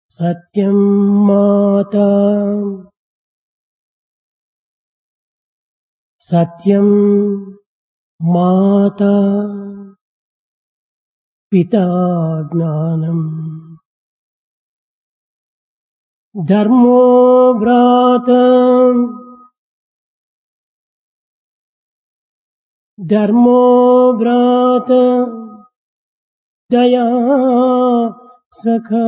సత్యం మాతా సత్యం మాతా పితా జ్ఞానం ధర్మో భ్రాత దయా సఖా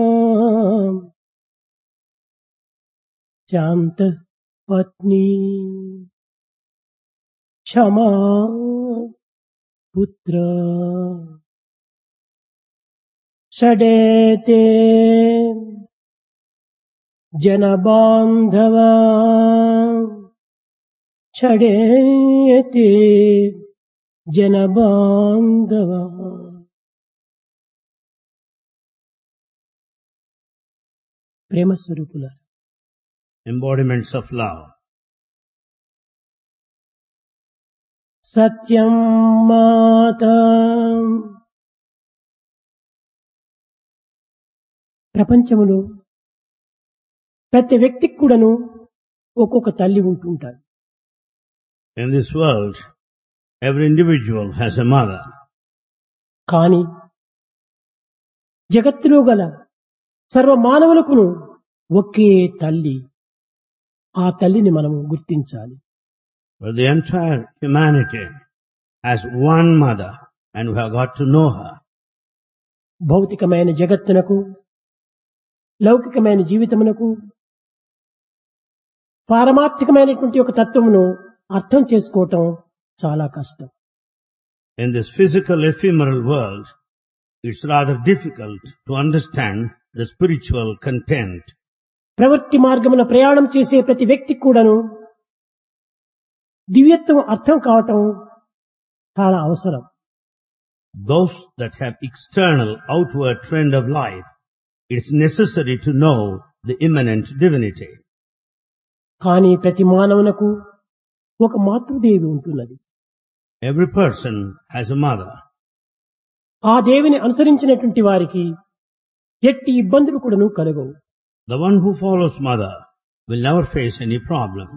శాంత పత్ని క్షమా పుత్ర షడేతే జనబాంధవ షడేతే జనబాంధవ. ప్రేమ స్వరూపుల embodiments of love. సత్యం మాతా ప్రపంచములో ప్రతి వ్యక్తికి కూడాను ఒక్కొక్క తల్లి ఉంటుంటారు. In this world, every individual has a mother. కానీ జగత్తులో గల సర్వ మానవులకును ఒకే తల్లి. ఆ తల్లిని మనము గుర్తించాలి. But the entire humanity has one mother and we have got to know her. భౌతికమైన జగత్తునకు లౌకికమైన జీవితమునకు పారమార్థికమైనటువంటి ఒక తత్వమును అర్థం చేసుకోవటం చాలా కష్టం. In this physical ephemeral world, it's rather difficult to understand the spiritual content. ప్రవృత్తి మార్గమున ప్రయాణం చేసే ప్రతి వ్యక్తికి కూడాను దివ్యత్వం అర్థం కావటం చాలా అవసరం. Those that have external outward trend of life, it's necessary to know the immanent divinity. కానీ ప్రతి మానవునకు ఒక మాతృదేవి ఉంటున్నది. Every person has a mother. ఆ దేవిని అనుసరించినటువంటి వారికి ఎట్టి ఇబ్బందులు కూడాను కలగవు. The one who follows mother will never face any problem.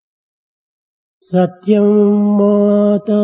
సత్యం మాతా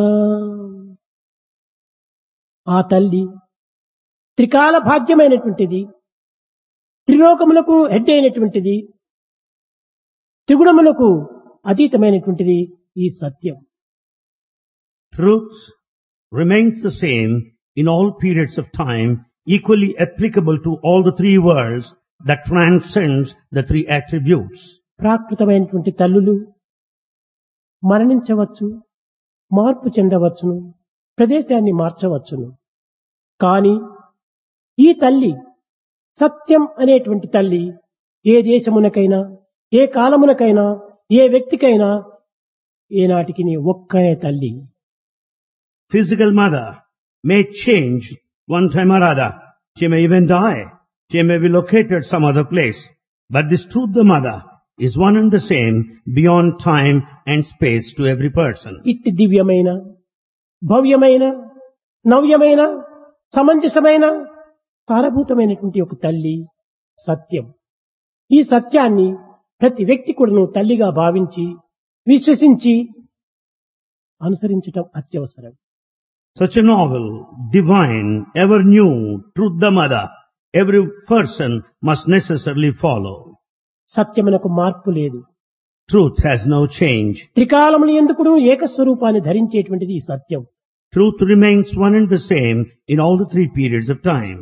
ఆ తల్లి త్రికాల భాగ్యమైనటువంటిది, త్రిలోకములకు హెడ్ అయినటువంటిది, త్రిగుణములకు అతీతమైనటువంటిది ఈ సత్యం. Truth remains the same in all periods of time, equally applicable to all the three worlds that transcends the three attributes. ప్రాకృతమైనటువంటి తల్లులు మరణించవచ్చు, మార్పు చెందవచ్చును, ప్రదేశాన్ని మార్చవచ్చును. కానీ ఈ తల్లి సత్యం అనేటువంటి తల్లి ఏ దేశమునకైనా, ఏ కాలమునకైనా, ఏ వ్యక్తికైనా ఏనాటికి ఒక్కనే తల్లి. Physical mother may change one time or other. She may even die. She may be located some other place. But this truth, the mother, is one and the same beyond time and space to every person. ఇట్టి దివ్యమైన, భవ్యమైన, నవ్యమైన, సమంజసమైన, సారభూతమైనటువంటి ఒక తల్లి సత్యం. ఈ సత్యాన్ని ప్రతి వ్యక్తి కూడాను తల్లిగా భావించి, విశ్వసించి అనుసరించటం అత్యవసరం. Such a novel, divine, ever new truth, the mother, every person must necessarily follow. సత్యమునకు మార్పు లేదు. Truth has no change. త్రికాలములు ఎందుకును ఏకస్వరూపాన్ని ధరించేటువంటిది ఈ సత్యం. Truth remains one and the same in all the three periods of time.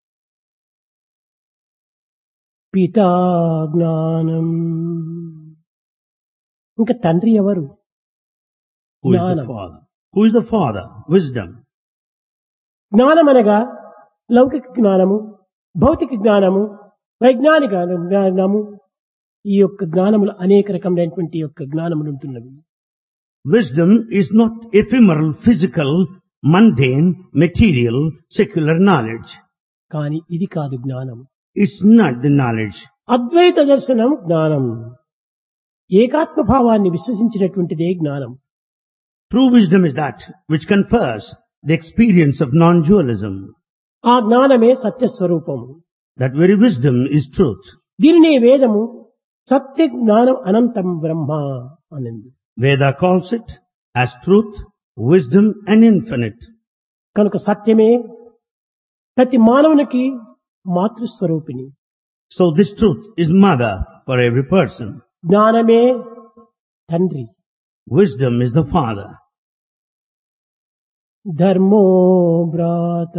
పితా జ్ఞానం. ఇంకా తండ్రి ఎవరు? Who is the జ్ఞానం. father? Who is the father? Wisdom. జ్ఞానం అనగా లౌకిక జ్ఞానము, భౌతిక జ్ఞానము, వైజ్ఞానిక జ్ఞానము. ఈ యొక్క జ్ఞానములు అనేక రకమైనటువంటి యొక్క జ్ఞానములు ఉంటున్నవి. Wisdom is not ephemeral, physical, mundane, material, secular knowledge. కానీ ఇది కాదు జ్ఞానం. It's not the knowledge. అద్వైత దర్శనం జ్ఞానం. ఏకాత్మభావాన్ని విశ్వసించినటువంటిదే జ్ఞానం. True wisdom is that which confers the experience of non-dualism. ఆ జ్ఞానమే సత్యస్వరూపం. That very wisdom is truth. దీనినే వేదము సత్య జ్ఞానం అనంతం బ్రహ్మ అనింది. Veda calls it as truth, wisdom and infinite. కనుక సత్యమే ప్రతి మానవునికి మాతృస్వరూపిణి. So this truth is mother for every person. జ్ఞానమే తండ్రి. Wisdom is the father. ధర్మో భ్రాత.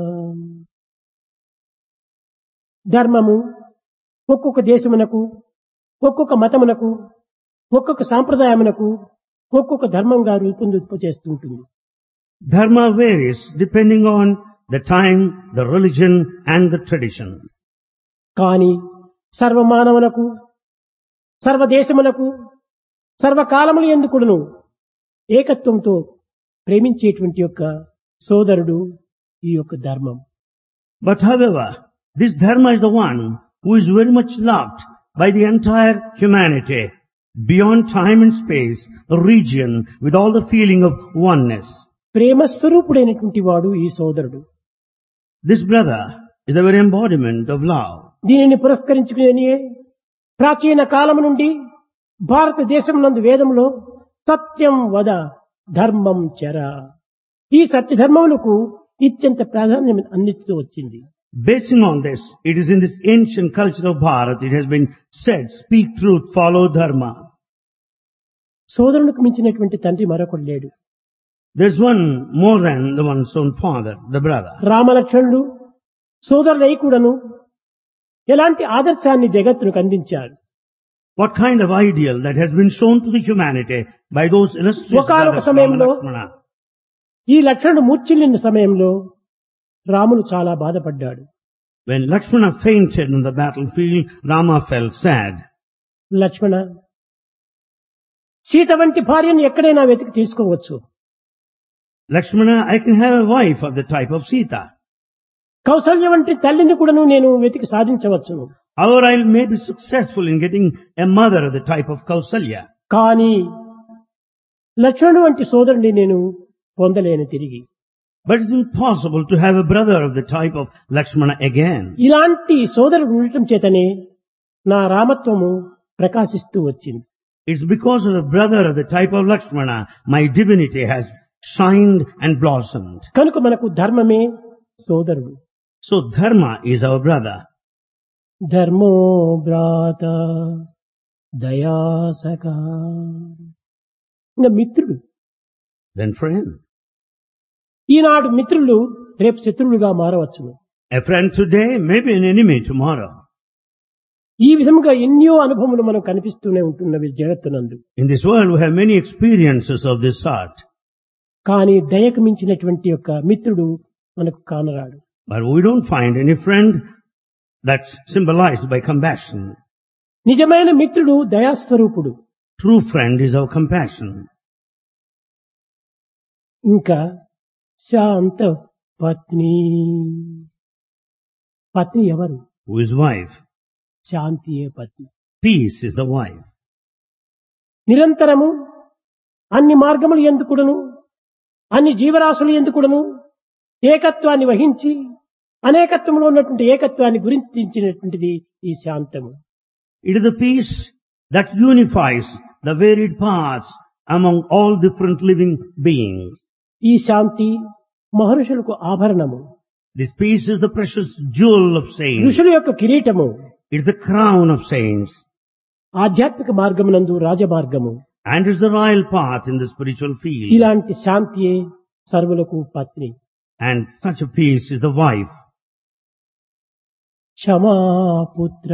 ధర్మము ఒక్కొక్క దేశమునకు, ఒక్కొక్క మతమునకు, ఒక్కొక్క సాంప్రదాయమునకు ఒక్కొక్క ధర్మంగా రూపొందింపచేస్తుంటుంది. Dharma varies depending on the time, the religion and the tradition. కానీ సర్వమానవులకు, సర్వదేశములకు, సర్వకాలములు ఎందుకును ఏకత్వంతో ప్రేమించేటువంటి యొక్క సోదరుడు ఈ యొక్క ధర్మం. But however, this dharma is the one who is very much loved by the entire humanity, beyond time and space, a region with all the feeling of oneness. ప్రేమస్వరూపుడైనటువంటి వాడు ఈ సోదరుడు. This brother is the very embodiment of love. దీనిని పురస్కరించుకుని ప్రాచీన కాలము నుండి భారతదేశం నందు వేదంలో సత్యం వద ధర్మం చెర, ఈ సత్యధర్మములకు అత్యంత ప్రాధాన్యం అందిస్తూ వచ్చింది. Basing on this, it is in this ancient culture of Bharat, it has been said, speak truth, follow dharma. సోదరునికి మించినటువంటి తండ్రి మరొకడు లేడు. There's one more than the one's own father, the brother. రామలక్ష్మణుడు సోదరులై కూడాను ఎలాంటి ఆదర్శాన్ని జగత్తునికి అందించారు. What kind of ideal that has been shown to the humanity by those illustrious ఒకానొక brothers, Rama సమయంలో and Lakshmana. ఈ లక్ష్మణుడు మూర్ఛిల్లిన సమయంలో రాముడు చాలా బాధపడ్డాడు. When Lakshmana fainted on the battlefield, Rama felt sad. లక్ష్మణ, సీత వంటి భార్యను ఎక్కడైనా వెతికి తీసుకోవచ్చు. Lakshmana, I can have a wife of the type of Sita. Kaushalya వంటి తల్లిని కూడాను నేను వెతికి సాధించవచ్చును. However, I may be successful in getting a mother of the type of Kausalya. కానీ లక్ష్మణుడు వంటి సోదరుని నేను పొందలేను తిరిగి. But it's impossible to have a brother of the type of Lakshmana again. ఇలాంటి సోదరుడు ఉండటం చేతనే నా రామత్వము ప్రకాశిస్తూ వచ్చింది. It's because of a brother of the type of Lakshmana, my divinity has shined and blossomed. కనుక మనకు ధర్మమే సోదరుడు. So dharma is our brother. ధర్మో భ్రాత దయాసక. ఇంకా మిత్రుడు. Then friend. ఈనాడు మిత్రులు రేపు శత్రువులుగా మారవచ్చును. A friend today may be an enemy tomorrow. ఈ విధముగా ఎన్నో అనుభవములు మనకు కనిపిస్తూనే ఉంటున్నవి జగత్తునందు. In this world we have many experiences of this sort. కానీ దయకు మించినటువంటి యొక్క మిత్రుడు మనకు కానరాడు. But we don't find any friend that's symbolized by compassion. నిజమైన మిత్రుడు దయాస్వరూపుడు. True friend is our compassion. ఇంకా శాంత పత్ని. పత్ని ఎవరు? Who is wife? శాంతియే Patni. Peace is the wife. నిరంతరము అన్ని మార్గములు ఎందుకుడను, అన్ని జీవరాశులు ఎందుకుడను ఏకత్వాన్ని వహించి అనేకత్వంలో ఉన్నటువంటి ఏకత్వాన్ని గురించినటువంటిది ఈ శాంతము. It is the peace that unifies the varied paths among all different living beings. ఈ శాంతి మహర్షులకు ఆభరణము. This peace is the precious jewel of saints. ఋషుల యొక్క కిరీటము. It is the crown of saints. ఆధ్యాత్మిక మార్గమునందు రాజమార్గము. And it is the royal path in the spiritual field. ఇలాంటి శాంతియే సర్వులకు పత్ని. And such a peace is the wife. క్షమాపుత్ర.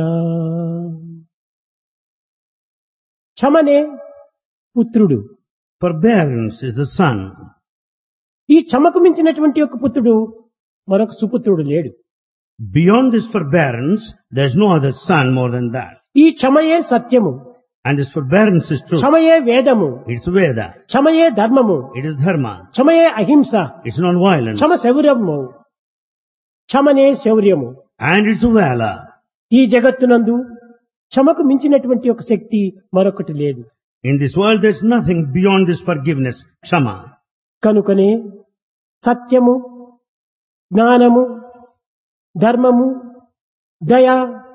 క్షమనే పుత్రుడు. Forbearance is the son. ఈ క్షమకు మించినటువంటి యొక్క పుత్రుడు మరొక సుపుత్రుడు లేడు. Beyond this forbearance, there is no other son more than that. ఈ క్షమయే సత్యము. And this forbearance is truth. క్షమయే వేదము. It's Veda. క్షమయే ధర్మము. It is dharma. క్షమయే అహింస. It's non-violence. Kshama శౌర్యము. క్షమనే శౌర్యము. And it's valor. ఈ జగత్తునందు క్షమకు మించినటువంటి ఒక శక్తి మరొకటి లేదు. In this world, there's nothing beyond this forgiveness, Kshama. కనుకనే సత్యము, జ్ఞానము, ధర్మము, దయ,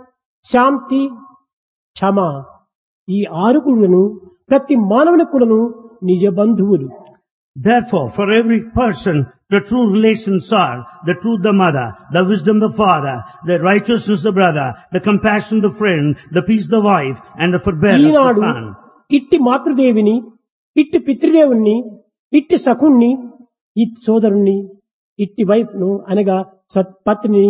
శాంతి, క్షమ ఈ ఆరుగురులను ప్రతి మానవునికి కూడాను నిజ బంధువులు. Therefore, for every person, the true relations are the truth the mother, the wisdom the father, the righteousness the brother, the compassion the friend, the peace the wife, and the forbearance the Eenadu son. ఇట్టి మాతృదేవిని, ఇట్టి పితృదేవుణ్ణి, ఇట్టి సఖుణ్ణి, ఇట్టి సోదరుణ్ణి, ఇట్టి వైఫ్ను అనగా సత్పత్నిని,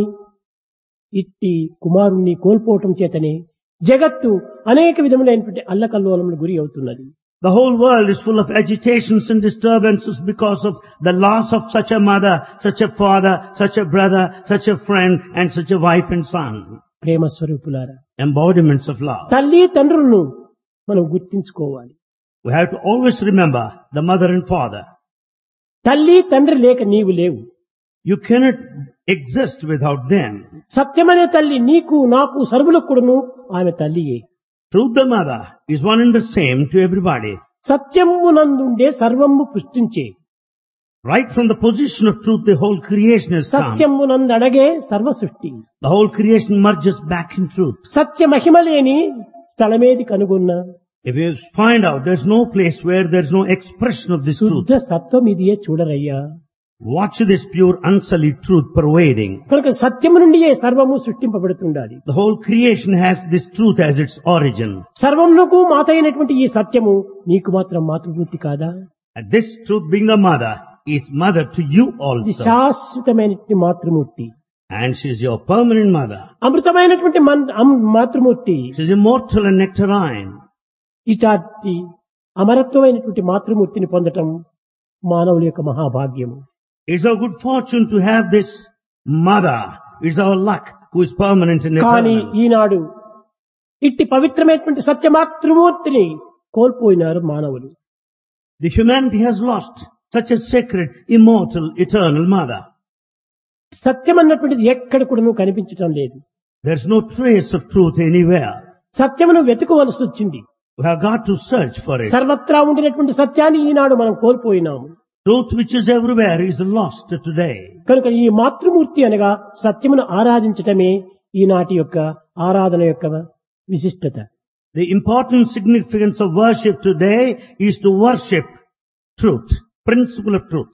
ఇట్టి కుమారుణ్ణి కోల్పోవటం చేతనే జగత్తు అనేక విధములైనటువంటి అల్లకల్లోలములు గురి అవుతున్నది. The whole world is full of agitations and disturbances because of the loss of such a mother, such a father, such a brother, such a friend, and such a wife and son. ప్రేమ స్వరూపులారా, Embodiments of love. తల్లి తండ్రులను మనం గుర్తించుకోవాలి. We have to always remember the mother and father. తల్లి తండ్రి లేక నీవు లేవు. You cannot exist without them. సత్యమనే తల్లి నీకు నాకు సర్వులకు కూడాను ఆమె తల్లియే. Truth the mother is one and the same to everybody. సత్యమునందుండే సర్వము పుష్టించే. Right from the position of truth, the whole creation has come. సత్యమునందు అడగే సర్వ సృష్టి. The whole creation merges back in truth. సత్య మహిమ లేని స్థలమేది కనుగొన్నా. If you find out there's no place where there's no expression of this truth, శుద్ధ సత్వం ఇదియే చూడరయ్యా. watch this pure unsullied truth pervading. కనుక సత్యము నుండియే సర్వము సృష్టింపబడుతుండాలి. The whole creation has this truth as its origin. సర్వమునకు మాత అయినటువంటి ఈ సత్యము నీకు మాత్రం మాతృమూర్తి కాదా? And this truth being the mother is mother to you ఇది also. శాశ్వతమైనటువంటి మాతృమూర్తి, And she is your permanent mother. అమృతమైనటువంటి Matrumurthy. She is immortal and nectarine. ఇటాటి అమరత్వమైనటువంటి మాతృమూర్తిని పొందటం మానవుల యొక్క మహాభాగ్యము. It's our good fortune to have this mother. It's our luck who is permanent and కానీ eternal. ఈనాడు ఇట్టి పవిత్రమైనటువంటి సత్య మాతృమూర్తిని కోల్పోయినారు మానవులు. The humanity has lost such a sacred, immortal, eternal mother. సత్యం అన్నటువంటిది ఎక్కడ కూడా కనిపించటం లేదు. There's no trace of truth anywhere. సత్యమును వెతుకోవలసి వచ్చింది. We have got to search for it. సర్వత్రా ఉండినటువంటి సత్యాన్ని ఈనాడు మనం కోల్పోయినాము. Truth which is everywhere is lost today. కనుక ఈ మాతృమూర్తి అనగా సత్యమును ఆరాధించటమే ఈనాటి యొక్క ఆరాధన యొక్క విశిష్టత. The important significance of worship today is to worship truth, principle of truth.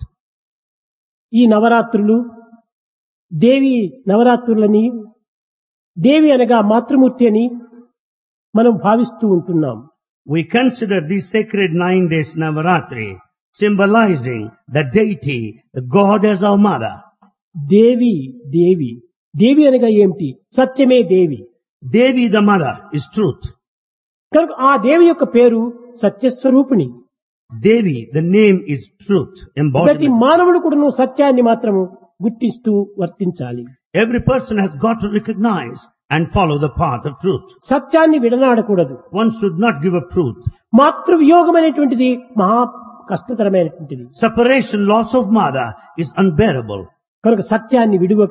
ఈ నవరాత్రులు దేవి నవరాత్రులని, దేవి అనగా మాతృమూర్తి అని మనం భావిస్తూ ఉంటున్నాం. We consider these sacred 9 days Navaratri symbolizing the deity, the God as our mother. దేవి దేవి దేవి అనగా ఏమిటి? సత్యమే దేవి. Devi the mother is truth. కనుక ఆ దేవి యొక్క పేరు సత్యస్వరూపిణి. Devi, the name is truth, ప్రతి embodiment. మానవుడు కూడా సత్యాన్ని మాత్రము గుర్తిస్తూ వర్తించాలి. Every person has got to recognize and follow the path of truth. సత్యాన్ని విడనాడకూడదు. One should not give up truth. మాతృ వియోగం అనేటువంటిది మహా కష్టతరమైనటువంటిది. Separation, loss of mother is unbearable. కనుక సత్యాన్ని విడువక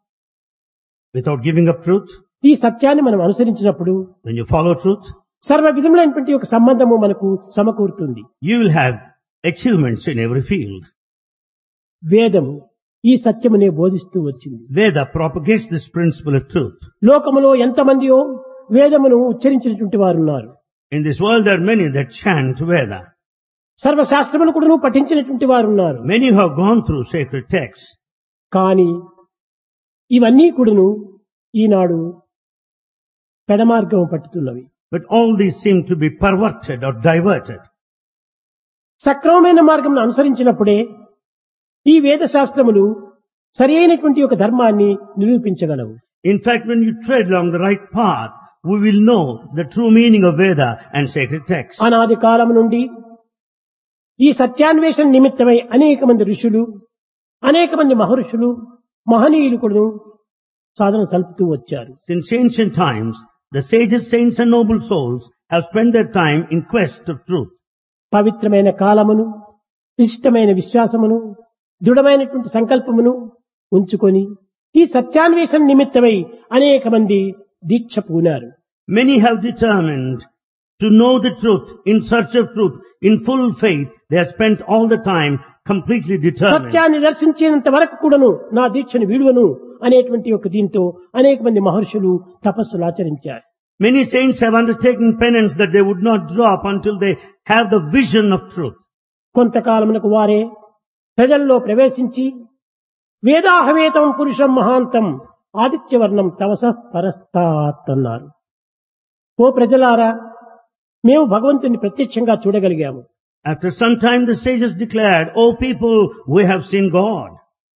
Without giving up truth, ఈ సత్యాన్ని మనం అనుసరించినప్పుడు when you follow truth, సర్వ విధములైనటువంటి ఒక సంబంధము మనకు సమకూరుతుంది. you will have achievements in every field. వేదము ఈ సత్యమునే బోధిస్తూ వచ్చింది. Veda propagates this principle of truth. లోకములో ఎంతమందియో వేదమును ఉచ్చరించినటువంటి వారు ఉన్నారు. In this world there are many that chant Veda. సర్వశాస్త్రములు కూడా పఠించినటువంటి వారు ఉన్నారు. Many who have gone through sacred texts. కానీ ఇవన్నీ కూడాను ఈనాడు పెడమార్గం పట్టుతున్నవి. But all these seem to be perverted or diverted. సక్రమమైన మార్గం అనుసరించినప్పుడే ఈ వేద శాస్త్రములు సరి అయినటువంటి ఒక ధర్మాన్ని నిరూపించగలవు. In fact, when you tread along the right path, we will know the true meaning of Veda and sacred texts. అనాది కాలం నుండి ఈ సత్యాన్వేషణ నిమిత్తమై అనేక మంది ఋషులు, అనేక మంది మహర్షులు, మహనీయులు కూడా సాధన సల్పుతూ వచ్చారు. Since ancient times, the sages, saints and noble souls have spent their time in quest of truth. పవిత్రమైన కాలమును, విశిష్టమైన విశ్వాసమును, దృఢమైనటువంటి సంకల్పమును ఉంచుకొని ఈ సత్యాన్వేషణ నిమిత్తమై అనేక మంది దీక్ష పూనారు. Many have determined to know the truth, in search of truth, in full faith. They have spent all the time completely determined. సత్యాన్ని దర్శించేంత వరకు కూడాను నా దీక్షను విడువను అనేటువంటి ఒక దీంతో అనేక మంది మహర్షులు తపస్సులు ఆచరించారు. Many saints have undertaken penance that they would not drop until they have the vision of truth. కొంతకాలమునకు వారే ప్రజల్లో ప్రవేశించి వేదాహవేతం పురుషం మహాంతం ఆదిత్యవర్ణం తవస పరస్తాత్ అన్నారు. ఓ ప్రజలారా, మేము భగవంతుని ప్రత్యక్షంగా చూడగలిగాము. After some time the sages declared, "O people, we have seen God."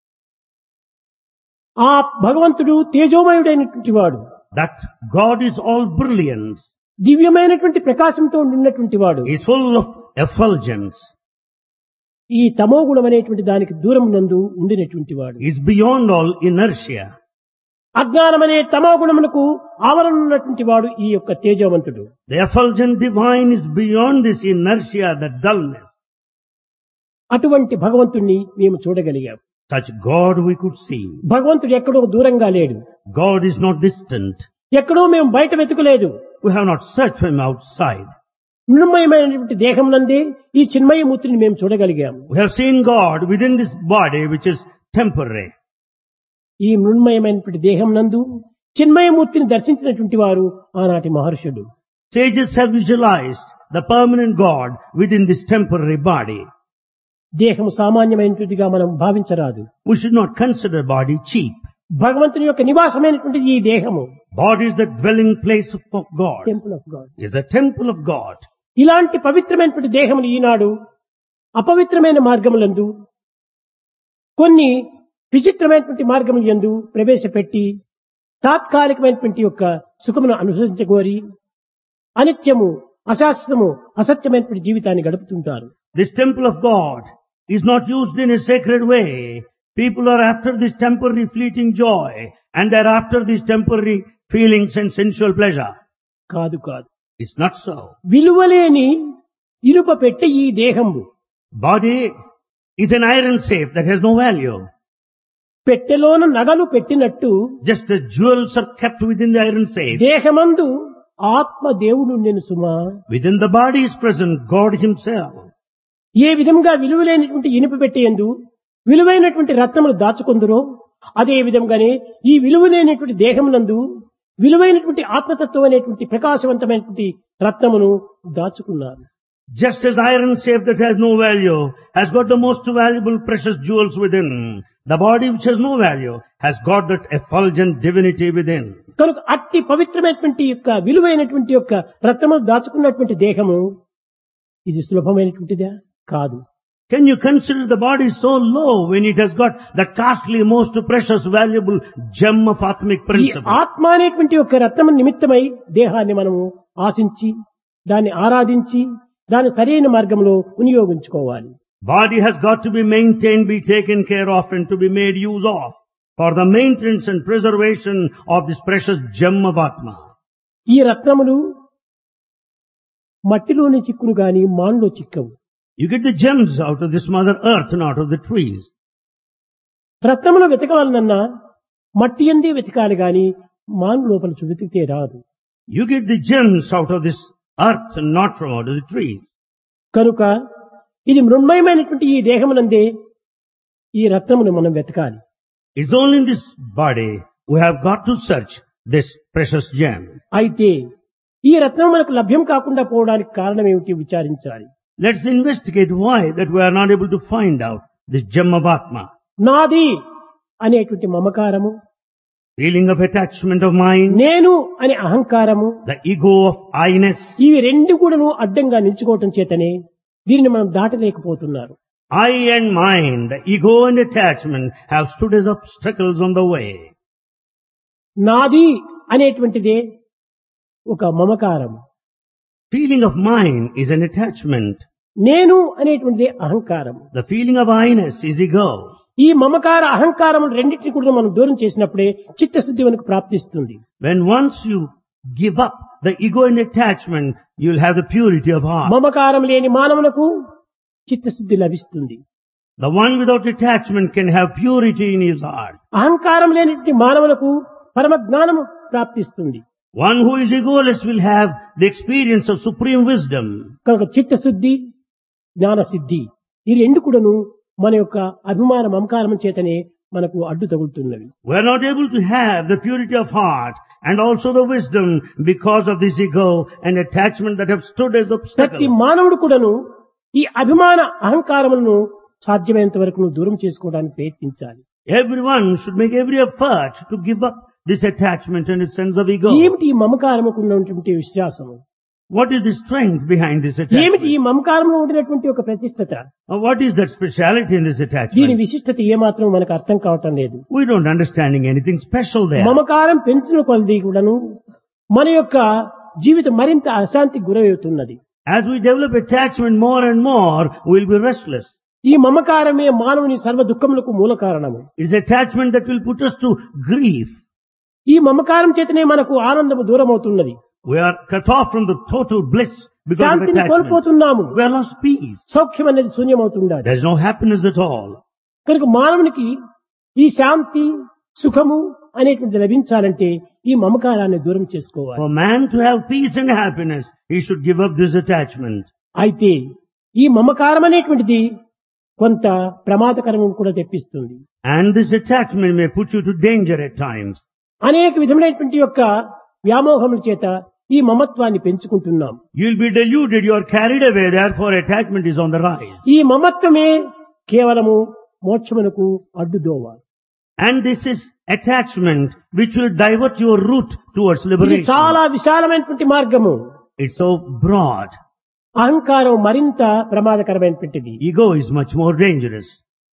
ఆ భగవంతుడు తేజోమయుడైనటువంటి వాడు, That God is all brilliance. దివ్యమైనటువంటి ప్రకాశంతో ఉన్నటువంటి వాడు. He is full of effulgence. ఈ తమోగుణం అనేటువంటి దానికి దూరం నందు ఉండినటువంటి వాడు. He is beyond all inertia. అజ్ఞానమనే తమోగుణమునకు ఆవరణ ఉన్నటువంటి వాడు ఈ యొక్క తేజవంతుడు. The effulgent divine is beyond this inertia, the dullness. అటువంటి భగవంతుణ్ణి మేము చూడగలిగాం. Such God we could see. భగవంతుడు ఎక్కడో దూరంగా లేడు. God is not distant. ఎక్కడో మేము బయట వెతుకులేదు. We have not searched for him outside. మృణ్మయమైనటువంటి దేహం నందే ఈ చిన్మయమూర్తిని మేము చూడగలిగాము. We have seen God within this body which is temporary. ఈ మృణ్మయమైనటువంటి దేహం నందు చిన్మయమూర్తిని దర్శించినటువంటి వారు ఆనాటి మహర్షులు. Sages have visualized the permanent God within this temporary body. దేహం సామాన్యమైనటువంటిగా మనం భావించరాదు. We should not consider body cheap. భగవంతుని యొక్క నివాసమైనటువంటిది ఈ దేహము. Body is the dwelling place of God. Temple of God. Is the temple of God. ఇలాంటి పవిత్రమైనటువంటి దేహములు ఈనాడు అపవిత్రమైన మార్గములందు కొన్ని విచిత్రమైనటువంటి మార్గములు యందు ప్రవేశపెట్టి తాత్కాలికమైనటువంటి యొక్క సుఖమును అనుభవించగోరి అనిత్యము, అశాశ్వతము, అసత్యమైనటువంటి జీవితాన్ని గడుపుతుంటారు. This temple of God is not used in a sacred way. People are after this temporary fleeting joy and they're after these temporary feelings and sensual pleasure. కాదు కాదు. It's not so. విలువలేని ఇనుప పెట్టె ఈ దేహము. Body is an iron safe that has no value. పెట్టెలోన నగలు పెట్టినట్టు Just as jewels are kept within the iron safe. దేహమందు ఆత్మ దేవుడు నేను సుమా. Within the body is present God himself. ఏ విధంగా విలువలేనటువంటి ఇనుప పెట్టెయందు విలువైనటువంటి రత్నములు దాచుకొందురో అదే విధంగానే ఈ విలువలేనటువంటి దేహమునందు విలువైనటువంటి ఆత్మతత్వం అనేటువంటి ప్రకాశవంతమైనటువంటి రత్నమును దాచుకున్నారు. Just as iron safe that has no value has got the most valuable precious jewels within, the body which has no value has got that effulgent divinity within. కనుక అట్టి పవిత్రమైనటువంటి యొక్క విలువైనటువంటి యొక్క రత్నములు దాచుకున్నటువంటి దేహము ఇది సులభమైనటువంటిదా? కాదు. Can you consider the body so low when it has got the costly, most precious, valuable gem of atmic ఈ principle? ఆత్మ అనేటువంటి యొక్క రత్నము నిమిత్తమై దేహాన్ని మనము ఆశించి దాన్ని ఆరాధించి దాన్ని సరైన మార్గంలో వినియోగించుకోవాలి. Body has got to be maintained, be taken care of and to be made use of for the maintenance and preservation of this precious gem of Atma. ఈ రత్నములు మట్టిలోని చిక్కును గాని మాన్లో చిక్కవు. You get the gems out of this mother earth, not of the trees. రత్నములు వెతకవాలనన్నా మట్టి ఎందే వెతకాలి గాని మాను లోపల వెతికితే రాదు. You get the gems out of this earth and not from out of the trees. కనుక ఇది మృణ్మయమైనటువంటి ఈ దేహమునందే ఈ రత్నమును మనం వెతకాలి. It's only in this body we have got to search this precious gem. అయితే ఈ రత్నం మనకు లభ్యం కాకుండా పోవడానికి కారణం ఏమిటి విచారించాలి. Let's investigate why that we are not able to find out this gem of Atma. నాది అనేటువంటి మమకారము, Feeling of attachment of mind, నేను అనే అహంకారము, the ego of I-ness. ఇవి రెండు కూడాను అడ్డంగా నిల్చుకోవటం చేతనే దీనిని మనం దాటలేకపోతున్నారు. I and mind, the ego and attachment have stood as obstacles on the way. నాది అనేటువంటిదే ఒక మమకారం, Feeling of mind is an attachment. నేను అనేటువంటిదే అహంకారం. The feeling of I-ness is ego. ఈ మమకార అహంకారం రెండింటిని కూడా మనం దూరం చేసినప్పుడే చిత్తశుద్ధి మనకు ప్రాప్తిస్తుంది. When once you give up the ego and attachment, you'll have the purity of heart. మమకారం లేని మానవులకు చిత్తశుద్ధి లభిస్తుంది. The one without attachment can have purity in his heart. అహంకారం లేని మానవులకు పరమ జ్ఞానము ప్రాప్తిస్తుంది. One who is egoless will have the experience of supreme wisdom. కనుక చిత్తశుద్ధి, జ్ఞానసిద్ధి ఈ రెండు కూడాను మన యొక్క అభిమాన మమకారం చేతనే మనకు అడ్డు తగులుతున్నవి. We are not able to have the purity of heart and also the wisdom because of this ego and attachment that have stood as ప్రతి obstacles. మానవుడు కూడాను ఈ అభిమాన అహంకారములను సాధ్యమైనంత వరకు దూరం చేసుకోవడానికి ప్రయత్నించాలి. Everyone should make every effort to give up this attachment and its sense of ego. ఏమిటి ఈ మమకారముకు ఉన్నటువంటి విశ్వాసము? What is the strength behind this ఏమిటి ఈ attachment? మమకారంలో ఉండినటువంటి ఒక ప్రతిష్టత? What is that speciality in this దీని attachment? విశిష్టత ఏమాత్రం మనకు అర్థం కావటం లేదు. We don't understanding anything special there. మమకారం పెంచిన కొలది కూడాను మన యొక్క జీవితం మరింత అశాంతికి గురవుతున్నది. As we develop attachment more and more, we'll be restless. ఈ మమకారమే మానవుని సర్వ దుఃఖములకు మూల కారణము. It's attachment that will put us to grief. ఈ మమకారం చేతనే మనకు ఆనందము దూరం అవుతున్నది. We are cut off from the total bliss because of శాంతిని attachment. కోల్పోతున్నాము. We are lost peace. సౌఖ్యం అనేది శూన్యమవుతుండాలి. There's no happiness at all. కనుక మానవునికి ఈ శాంతి సుఖము అనేటువంటి లభించాలంటే ఈ మమకారాన్ని దూరం చేసుకోవాలి. For man to have peace and happiness, he should give up this attachment. అయితే ఈ మమకారం అనేటువంటిది కొంత ప్రమాదకరము కూడా తెప్పిస్తుంది. And this attachment may put you to danger at times. అనేక విధమైనటువంటి యొక్క వ్యామోహముల చేత ఈ మమత్వాన్ని పెంచుకుంటున్నాం. You'll be deluded, you are carried away, therefore attachment is on the rise. ఈ మమత్వమే కేవలము మోక్షమునకు అడ్డుదోవ. And this is attachment which will divert your route towards ఇది liberation. చాలా విశాలమైనటువంటి మార్గము. It's so broad. అహంకారం మరింత ప్రమాదకరమైనటువంటిది. Ego is much more dangerous.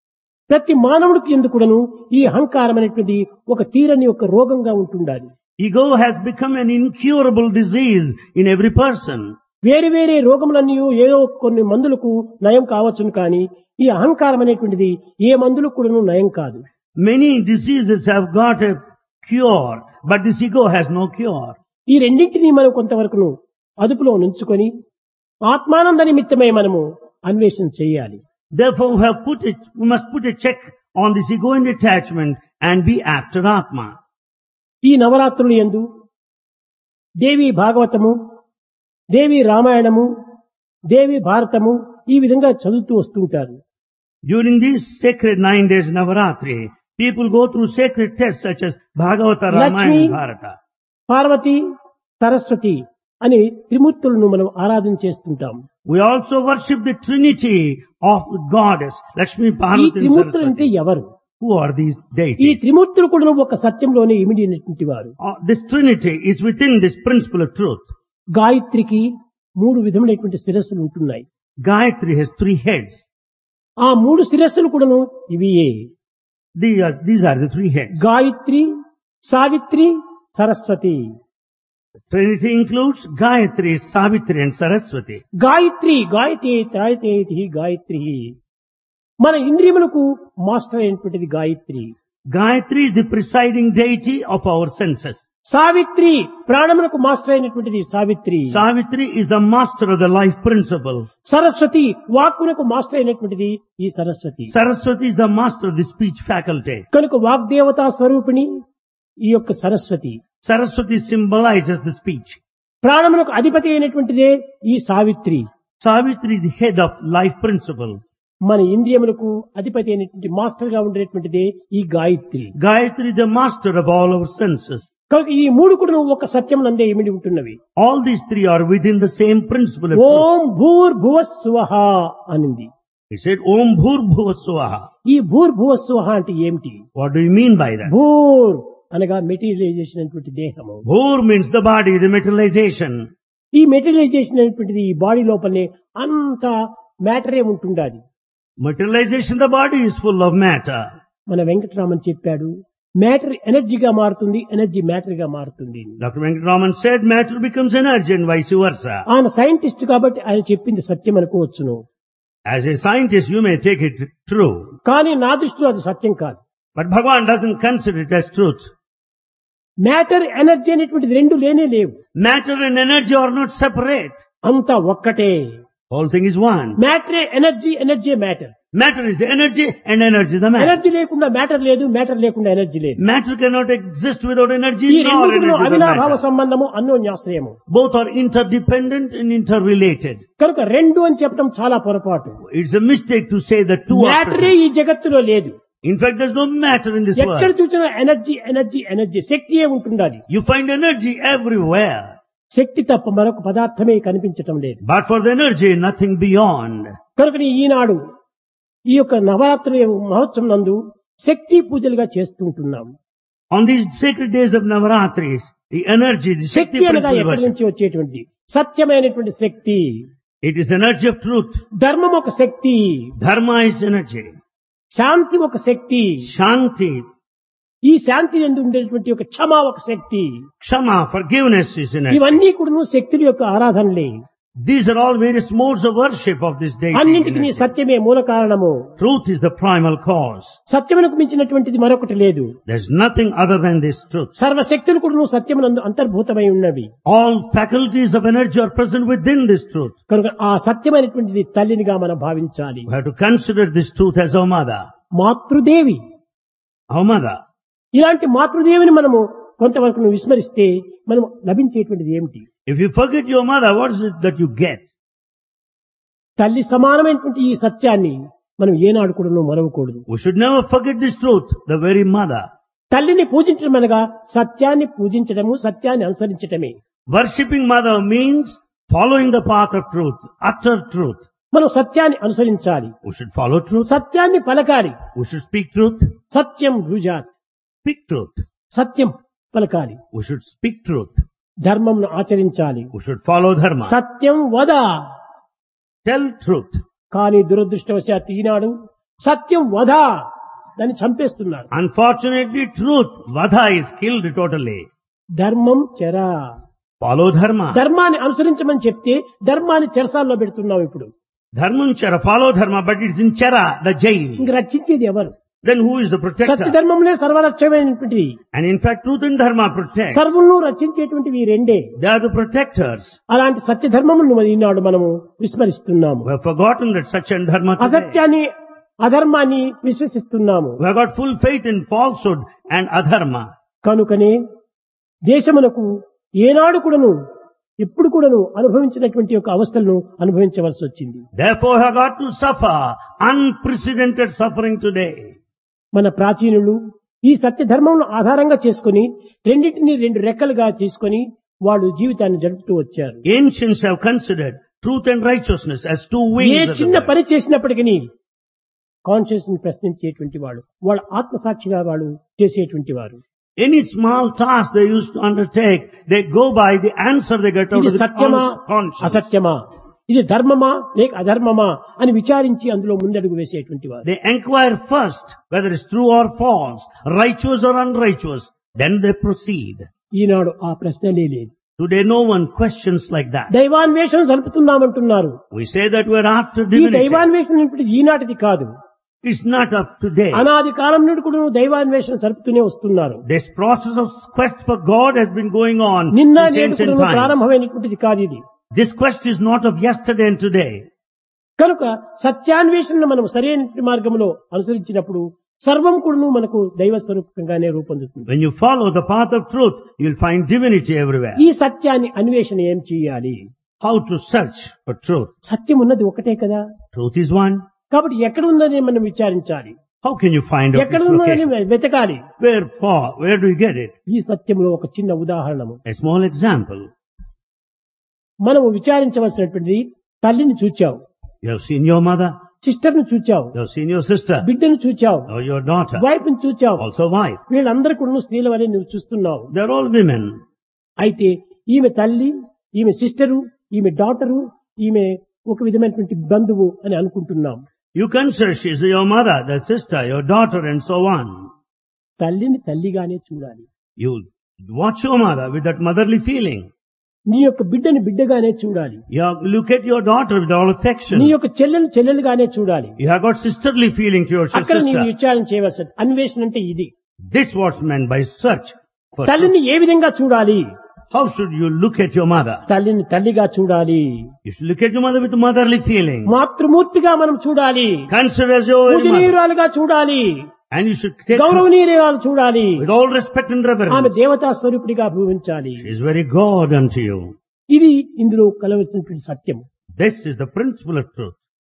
ప్రతి మానవుడికి ఎందుకును ఈ అహంకారం అనేటువంటిది ఒక తీరని ఒక రోగంగా ఉంటుండాలి. Ego has become an incurable disease in every person. వేరు వేరే రోగములన్నీ ఏదో కొన్ని మందులకు నయం కావచ్చును కానీ ఈ అహంకారం అనేటువంటిది ఏ మందులకు కూడాను నయం కాదు. Many diseases have got a cure, but this ego has no cure. ఈ రెండింటినీ మనం కొంతవరకును అదుపులో ఉంచుకొని ఆత్మానంద నిమిత్తమై మనము అన్వేషణ చేయాలి. Therefore we must put a check on this ego and attachment and be after Atma. ఈ నవరాత్రులు యందు దేవి భాగవతము, దేవి రామాయణము, దేవి భారతము ఈ విధంగా చదువుతూ వస్తుంటారు. During these sacred 9 days Navaratri, people go through sacred texts such as Bhagavata, Ramayana, Lakshmi, and Bharata. Parvati, Saraswati అని త్రిమూర్తులను మనం ఆరాధన చేస్తుంటాం. We also worship the trinity of the goddess, Lakshmi, ఈ Parvati, and త్రిమూర్తులు అంటే Saraswati. ఎవరు? Who are these ఈ deities? త్రిమూర్తులు కూడా ఒక సత్యంలోనే ఇమిడినటువంటి వారు. This trinity is within this principle of truth. గాయత్రికి 3 విధములైనటువంటి శిరస్సులు ఉంటున్నాయి. Gayatri has 3 heads. ఆ 3 శిరస్సులు కూడాను ఇవియే. These are the 3 heads. Gayatri, Savitri, Saraswati. Trinity includes Gayatri, Savitri and Saraswati. Gayatri గాయతే త్రాయతేతి Gayatri. మన ఇంద్రియములకు మాస్టర్ అయినటువంటిది Gayatri. Gayatri is the presiding deity of our senses. Savitri ప్రాణములకు మాస్టర్ అయినటువంటిది Savitri. Savitri is the master of the life principle. Saraswati వాక్కునకు master అయినటువంటిది ఈ Saraswati. Saraswati is the master of the speech faculty. కనుక వాగ్దేవతా స్వరూపిణి ఈ యొక్క Saraswati. Saraswati symbolizes the speech. ప్రాణములకు అధిపతి అయినటువంటిదే ఈ Savitri. Savitri is the head of life principle. మన ఇంద్రియములకు అధిపతి అయినటువంటి మాస్టర్ గా ఉండేటువంటిదే ఈ Gayatri. Gayatri is the master of all our senses. కనుక ఈ 3 కూడా ఒక సత్యం నందే ఇమిడి ఉంటున్నవి. All these 3 are within the same principle of truth. ఓం భూర్భువస్సువః అనింది. He said, Om Bhur Bhuva Swaha. ఈ భూర్భువస్సువః అంటే ఏమిటి? What do you mean by that? భూర్ అనగా మెటీరియలైజేషన్ అనేటువంటి దేహము. Bhur means the body, the materialization. ఈ మెటీరియలైజేషన్ అనేటువంటిది ఈ బాడీ లోపలనే అంత మ్యాటరే ఉంటుండాలి. Materialization of the body is full of matter. మన వెంకటరామన్ చెప్పాడు, మ్యాటర్ ఎనర్జీగా మారుతుంది, ఎనర్జీ మ్యాటర్ గా మారుతుంది. Dr. Venkataraman said matter becomes energy and vice versa. ఆయన సైంటిస్ట్ కాబట్టి ఆయన చెప్పింది సత్యం అనుకోవచ్చును. As a scientist, you may take it true. కానీ నా దృష్టిలో అది సత్యం కాదు. But Bhagavan doesn't consider it as truth. Matter energy అనేటువంటిది 2 లేనే లేవు. Matter and energy are not separate. అంతా ఒక్కటే. Whole thing is one. మ్యాటరే energy, energy matter. Matter is energy and energy the matter. Energy లేకుండా మ్యాటర్ లేదు, matter లేకుండా energy లేదు. Matter cannot exist without energy, ఈ nor రెండింటిలో energy without అవినాభావ matter. సంబంధము అన్యోన్యాశ్రయము. Both are interdependent and interrelated. కనుక 2 అని చెప్పడం చాలా పొరపాటు. It's a mistake to say that 2 are మ్యాటరే present. ఈ జగత్తులో లేదు. In fact, there's no matter in this ఎక్కడ world. చూసినా ఎనర్జీ ఎనర్జీ ఎనర్జీ శక్తియే ఉంటుండాలి. You find energy everywhere. శక్తి తప్ప మరొక పదార్థమే కనిపించటం లేదు. But for the energy, nothing beyond. కనుక ఈనాడు ఈ యొక్క నవరాత్రి మహోత్సవం నందు శక్తి పూజలుగా చేస్తుంటున్నాం. On these sacred days of Navaratris, the energy, the Shakti Shakti అనగా principle ఎక్కడి worship. నుంచి వచ్చేటువంటి సత్యమైనటువంటి శక్తి. It is energy of truth. ధర్మం ఒక శక్తి, Dharma is energy. శాంతి ఒక శక్తి, Shanti, ఈ శాంతి ఎందు ఉండేటువంటి ఒక క్షమ ఒక శక్తి. Kshama, forgiveness is energy. ఇవన్నీ కూడా శక్తుల యొక్క ఆరాధనలే. These are all various modes of worship of this deity. అన్నింటికి నీ energy. సత్యమే మూల కారణము. Truth is the primal cause. సత్యమునకు మించినటువంటిది మరొకటి లేదు. There's nothing other than this truth. సర్వశక్తులు కూడా సత్యమునందు అంతర్భూతమై ఉన్నవి. All faculties of energy are present within this truth. కనుక ఆ సత్యమైనటువంటిది తల్లినిగా మనం భావించాలి. We have to consider this truth as our mother. మాతృదేవి. Our mother. ఇలాంటి మాతృదేవిని మనము కొంతవరకు విస్మరిస్తే మనం లభించేటువంటిది ఏమిటి? If you forget your mother, what is it that you get? తల్లి సమానమైనటువంటి ఈ సత్యాన్ని మనం ఏనాడు కూడా మరవకూడదు. We should never forget this truth, the very mother. తల్లిని పూజించడం అనగా సత్యాన్ని పూజించడము, సత్యాన్ని అనుసరించటమే. Worshipping mother means following the path of truth, utter truth. మనం సత్యాన్ని అనుసరించాలి, We should follow truth. సత్యాన్ని పలకాలి. We should speak truth. Satyam బ్రూజాత్, Speak truth. సత్యం పలకాలి. We should speak truth. ధర్మంను ఆచరించాలి. We should follow dharma. సత్యం వద. Tell truth. కానీ దురదృష్టవశాత్తు ఈనాడు సత్యం వద దాన్ని చంపేస్తున్నారు. Unfortunately, truth, vadha, is killed totally. ధర్మం చెర. Follow dharma. ధర్మాన్ని అనుసరించమని చెప్తే ధర్మాన్ని చెరసాల్లో పెడుతున్నాం ఇప్పుడు. Dharman chara, follow dharma, but it's in chara, the jail. ఇంక రక్షించేది ఎవరు? Then who is the Satya protector? ధర్మంలో సర్వరక్షమైనటువంటిది. And in fact, truth and dharma protect. సర్వులను రక్షించేటువంటివి ఈ రెండే. They are the protectors. అలాంటి సత్య ధర్మమును ఈనాడు మనము విస్మరిస్తున్నాము. We have forgotten that such and dharma today. అసత్యాన్ని అధర్మాన్ని విశ్వసిస్తున్నాము. We have got full faith in falsehood and adharma. కనుకనే దేశమునకు ఏనాడు కూడాను ఎప్పుడు కూడాను అనుభవించినటువంటి యొక్క అవస్థలను అనుభవించవలసి వచ్చింది. Therefore, we have got to suffer unprecedented suffering today. మన ప్రాచీనులు ఈ సత్య ధర్మమును ఆధారంగా చేసుకుని రెండింటిని రెండు రెక్కలుగా తీసుకొని వాళ్ళు జీవితాన్ని జరుపుతూ వచ్చారు. Ancients have considered truth and righteousness as two A wings of the చిన్న bird. పని చేసినప్పటికీ కాన్షియస్ ని ప్రశ్నించేటువంటి వాడు, వాళ్ళ ఆత్మసాక్షిగా వాళ్ళు చేసేటువంటి వారు. Any small task they used to undertake, they go by the answer they get out ఇది of the సత్యమా conscience. అసత్యమా, ఇది ధర్మమా లేక అధర్మమా అని విచారించి అందులో ముందడుగు వేసేటువంటి వారు. They inquire first whether it's true or false, righteous or unrighteous. Then they proceed. ఈనాడు ఆ ప్రశ్నలే లేదు. Today no one questions like that. దైవాన్వేషణ జరుపుతున్నామంటున్నారు. We say that we're after ఈ divinity. దైవాన్వేషణ ఇప్పుడు ఈనాటిది కాదు. It's not of today. అనాది కాలం నుండి కూడా దైవాన్వేషణ జరుపుతూనే వస్తున్నారు. This process of quest for God has been going on నిన్న since నేడు ancient కూడా times. ప్రారంభమైనటువంటిది కాదు ఇది. This quest is not of yesterday and today. కనుక సత్యాన్వేషణను మనం సరైన మార్గంలో అనుసరించినప్పుడు సర్వం కూడా మనకు దైవ స్వరూపంగానే రూపొందుతుంది. When you follow the path of truth, you'll find divinity everywhere. ఈ సత్యాన్ని అన్వేషణ ఏం చేయాలి? How to search for truth? సత్యం ఉన్నది ఒకటే కదా. Truth is one. కాబట్టి ఎక్కడ ఉందని మనం విచారించాలి. How can you find out ఎక్కడ its ఉన్నదని location? వెతకాలి. Where do you get it? ఈ సత్యంలో ఒక చిన్న ఉదాహరణము A small example. మనము విచారించవలసినటువంటిది, తల్లిని చూచావు, You have seen your mother, sister ను చూచావు, you have seen your sister, బిడ్డను చూచావు, or your daughter, వైఫ్ ను చూచావు. also wife. వీళ్ళందరూ కూడా స్త్రీల వలె నువ్వు చూస్తున్నావు. They're all women. అయితే ఈమె తల్లి, ఈమె సిస్టరు, ఈమె డాటరు, ఈమె ఒక విధమైనటువంటి బంధువు అని అనుకుంటున్నాం. You consider she's your mother, the sister, your daughter, and so on. తల్లిని తల్లిగానే చూడాలి. You watch your mother with that motherly feeling. నీ యొక్క బిడ్డని బిడ్డగానే చూడాలి. You look at your daughter with all affection. నీ యొక్క చెల్లెలు చెల్లెలుగానే చూడాలి. You have got sisterly feeling to your అక్కడ నీవు sister. విచారణ చేయవలసి. అన్వేషణ అంటే ఇది. This what's meant by search for truth. తల్లిని ఏ విధంగా చూడాలి? How should you look at your mother? తల్లిని తల్లిగా చూడాలి. You should look at your mother with motherly feeling. మాతృమూర్తిగా మనం చూడాలి. Consider as your very mother. పూజనీయురాలుగా చూడాలి. And you should take her గౌరవనీయురాలు చూడాలి. with all respect and ఆమె reverence. దేవతా స్వరూపుడిగా భావించాలి. She is very God unto you. ఇది ఇందులో కలవలసినటువంటి సత్యం. This is the principle of truth.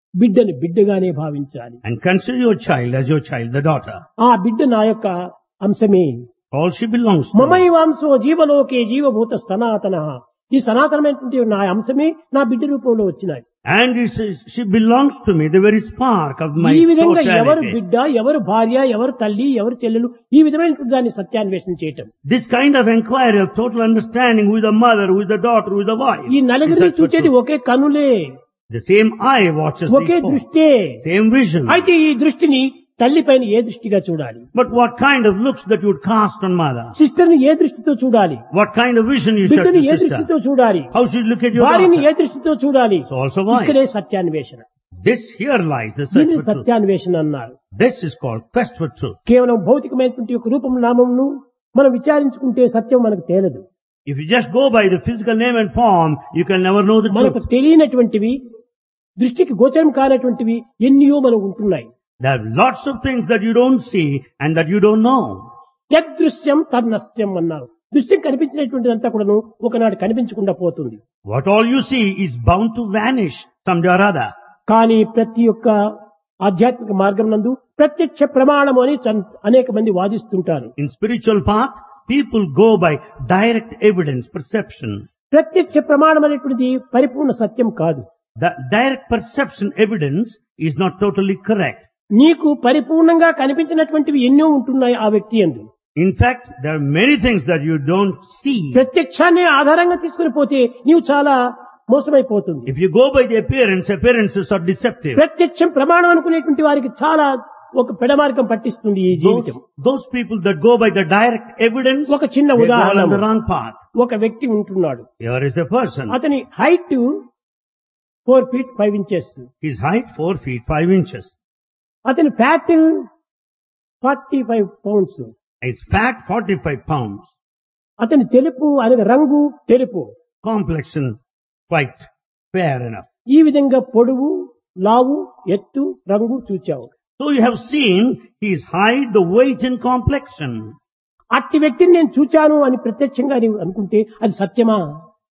బిడ్డని బిడ్డగానే భావించాలి. And consider your child as your child, the daughter. ఆ బిడ్డ నా యొక్క అంశమే. All she belongs to me. మమైవాంశో జీవలోకే జీవభూత సనాతన. ఈ సనాతనమైనటువంటి నా అంశమే నా బిడ్డ రూపంలో వచ్చినాయి. And she belongs to me, the very spark of my ఈ విధంగా ఎవరు totality. బిడ్డ, ఎవరు భార్య, ఎవరు తల్లి, ఎవరు చెల్లెలు, ఈ విధమైనటువంటి దాన్ని సత్యాన్వేషణ చేయటం. This kind of inquiry of total understanding who is the mother, who is the daughter, who is the wife. ఈ is నలుగురిని that చూచేది truth. ఒకే కనులే, The same eye watches okay these four. దృష్టే. Same vision. అయితే ఈ దృష్టిని తల్లి పైన ఏ దృష్టిగా చూడాలి, But what kind of looks that you would cast on mother? Sister ని ఏ దృష్టితో చూడాలి, What kind of vision you should బిడ్డని to ఏ sister? దృష్టితో చూడాలి, How should you look at your భార్యని ఏ daughter? దృష్టితో చూడాలి. So also why? ఇక్కడే సత్యాన్వేషణ. This here lies the search దీన్ని for truth. సత్యాన్వేషణ అన్నారు. This is called quest for truth. కేవలం భౌతికమైనటువంటి ఒక రూపం నామంను మనం విచారించుకుంటే సత్యం మనకు తేలదు. If you just go by the physical name and form, you can never know the మనకు truth. తెలియనటువంటివి, దృష్టికి గోచరం కానటువంటివి ఎన్నో మనకు ఉంటున్నాయి. There are lots of things that you don't see and that you don't know. యదృశ్యం తన్నస్యం అన్నారు. దృశ్యం కనిపించినటువంటిదంతా కూడాను ఒకనాడు కనిపించకుండా పోతుంది. What all you see is bound to vanish someday or other. కానీ ప్రతి ఒక్క ఆధ్యాత్మిక మార్గం నందు ప్రత్యక్ష ప్రమాణం అని అనేక మంది వాదిస్తుంటారు. In spiritual path, people go by direct evidence, perception. ప్రత్యక్ష ప్రమాణం అనేటువంటిది పరిపూర్ణ సత్యం కాదు. The direct perception evidence is not totally correct. నీకు పరిపూర్ణంగా కనిపించినటువంటివి ఎన్నో ఉంటున్నాయి ఆ వ్యక్తి యందు. In fact, there are many things that you don't see. ప్రత్యక్షాన్ని ఆధారంగా తీసుకుని పోతే నీవు చాలా మోసమైపోతుంది. If you go by the appearances are deceptive. ప్రత్యక్షం ప్రమాణం అనుకునేటువంటి వారికి చాలా ఒక పెడమార్గం పట్టిస్తుంది ఈ జీవితం. Those people that go by the direct evidence, ఒక చిన్న they go on ఉదాహరణ, the wrong path. ఒక వ్యక్తి ఉంటున్నాడు. Here is a person. అతని height 4 feet 5 inches. His height 4 feet 5 inches. అతని fat 45 pounds. His fat 45 pounds. అతని తెలుపు అనగా రంగు తెలుపు. Complexion quite fair enough. ఈ విధంగా పొడవు, లావు, ఎత్తు, రంగు చూచావు. So you have seen his height, the weight and complexion. అట్టి వ్యక్తిని నేను చూచాను అని ప్రత్యక్షంగా నీవు అనుకుంటే అది సత్యమా?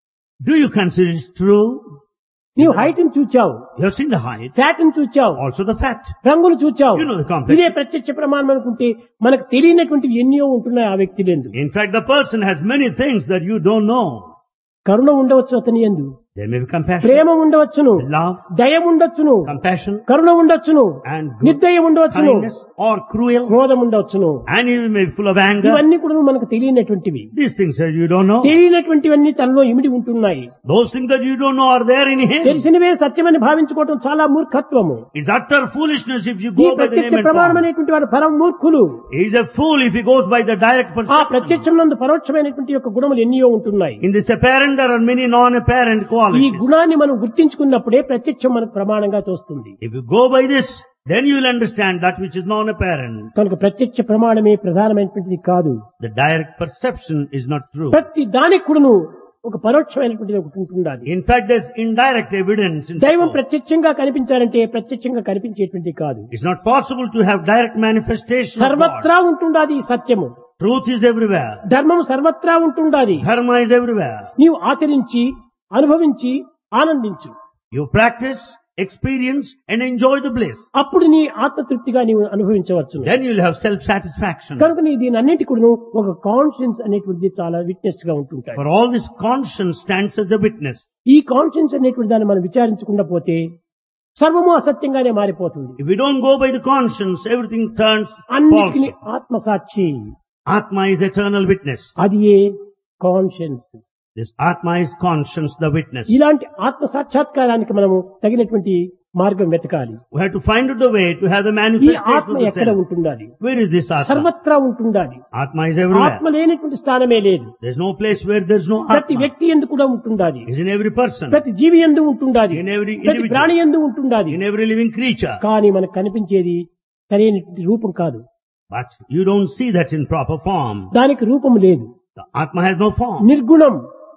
Do you consider it true? నీవు హైట్ ని చూచావు, You have seen the height, fat ని చూచావు, also the fat. రంగులు చూచావు. You know the complexion. ఇదే ప్రత్యక్ష ప్రమాణం అనుకుంటే మనకు తెలియనటువంటివి ఎన్నో ఉంటున్నాయి ఆ వ్యక్తి యందు. In fact, the person has many things that you don't know. కరుణ ఉండవచ్చు అతని యందు, There may be compassion, ప్రేమ ఉండవచ్చును, love, దయ ఉండొచ్చును, compassion, కరుణ ఉండొచ్చును, and good, నిర్దయ ఉండవచ్చును, kindness, or cruel, క్రోధం ఉండవచ్చును. and you may be full of anger. ఇవన్నీ కూడా మనకు తెలియనటువంటివి. These things that you don't know. తెలియనటువంటివన్నీ తనలో ఇమిడి ఉంటున్నాయి. Those things that you don't know are there in him. తెలిసినవే సత్యమని భావించుకోవటం చాలా మూర్ఖత్వము. It's utter foolishness if you ఈ go by the ప్రత్యక్ష name and ప్రమాణం form. అనేటువంటి వాడు పరమ మూర్ఖులు. He is a fool if he goes by the direct ఆ perception. ప్రత్యక్షం నందు పరోక్షమైనటువంటి యొక్క గుణములు ఎన్నో ఉంటున్నాయి. In this apparent there are many non-apparent ఈ qualities. గుణాన్ని మనం గుర్తించుకున్నప్పుడే ప్రత్యక్షం మనకు ప్రమాణంగా తోస్తుంది. If you go by this, then you will understand that which is non-apparent. కనుక ప్రత్యక్ష ప్రమాణమే ప్రధానమైనటువంటిది కాదు. The direct perception is not true. ప్రతి దానికి కూడాను ఒక పరోక్షమైనటువంటిది ఒకటి ఉంటుండాలి. In fact, there's indirect evidence. దైవం ప్రత్యక్షంగా కనిపించాలంటే ప్రత్యక్షంగా కనిపించేటువంటిది కాదు. It's not possible to have direct manifestation of God. సర్వత్రా ఉంటుండాది ఈ సత్యము. Truth is everywhere. ధర్మము సర్వత్రా ఉంటుండాది. Dharma is everywhere. నీవు ఆచరించి అనుభవించి ఆనందించు. You practice, experience and enjoy the bliss. అప్పుడు నీ ఆత్మతృప్తిగా నీవు అనుభవించవచ్చు. Then you'll have self-satisfaction. కనుక నీ దీని అన్నింటి కూడా ఒక కాన్షియన్స్ అనేటువంటిది చాలా విట్నెస్ గా ఉంటుంటాయి. For all this, conscience stands as a witness. ఈ కాన్షియన్స్ అనేటువంటి దాన్ని మనం విచారించకుండా పోతే సర్వము అసత్యంగానే మారిపోతుంది. If we don't go by the conscience, everything turns అన్నిటికీ false. ఆత్మసాక్షి, Atma is eternal witness. అది ఏ conscience. This Atma is conscience, the witness. ఇలాంటి ఆత్మ సాక్షాత్కారానికి మనము తగినటువంటి మార్గం వెతకాలి. We have to find out the way to have the ఈ manifestation ఆత్మ of the ఎక్కడ self. ఉంటుండాలి? Where is this Atma? సర్వత్రా ఉంటుండాలి. Atma is everywhere. ఆత్మ లేనటువంటి స్థానమే లేదు. There's no place where there's no ప్రతి Atma. వ్యక్తి యందు కూడా ఉంటుండాలి. It's in every person, ప్రతి జీవి యందు ఉంటుండాలి. in every ప్రతి individual, ప్రాణి యందు ఉంటుండాలి. in every living creature. కానీ మనకు కనిపించేది సరైన రూపం కాదు. But you don't see that in proper form. దానికి రూపం లేదు. The Atma has no form. నిర్గుణం,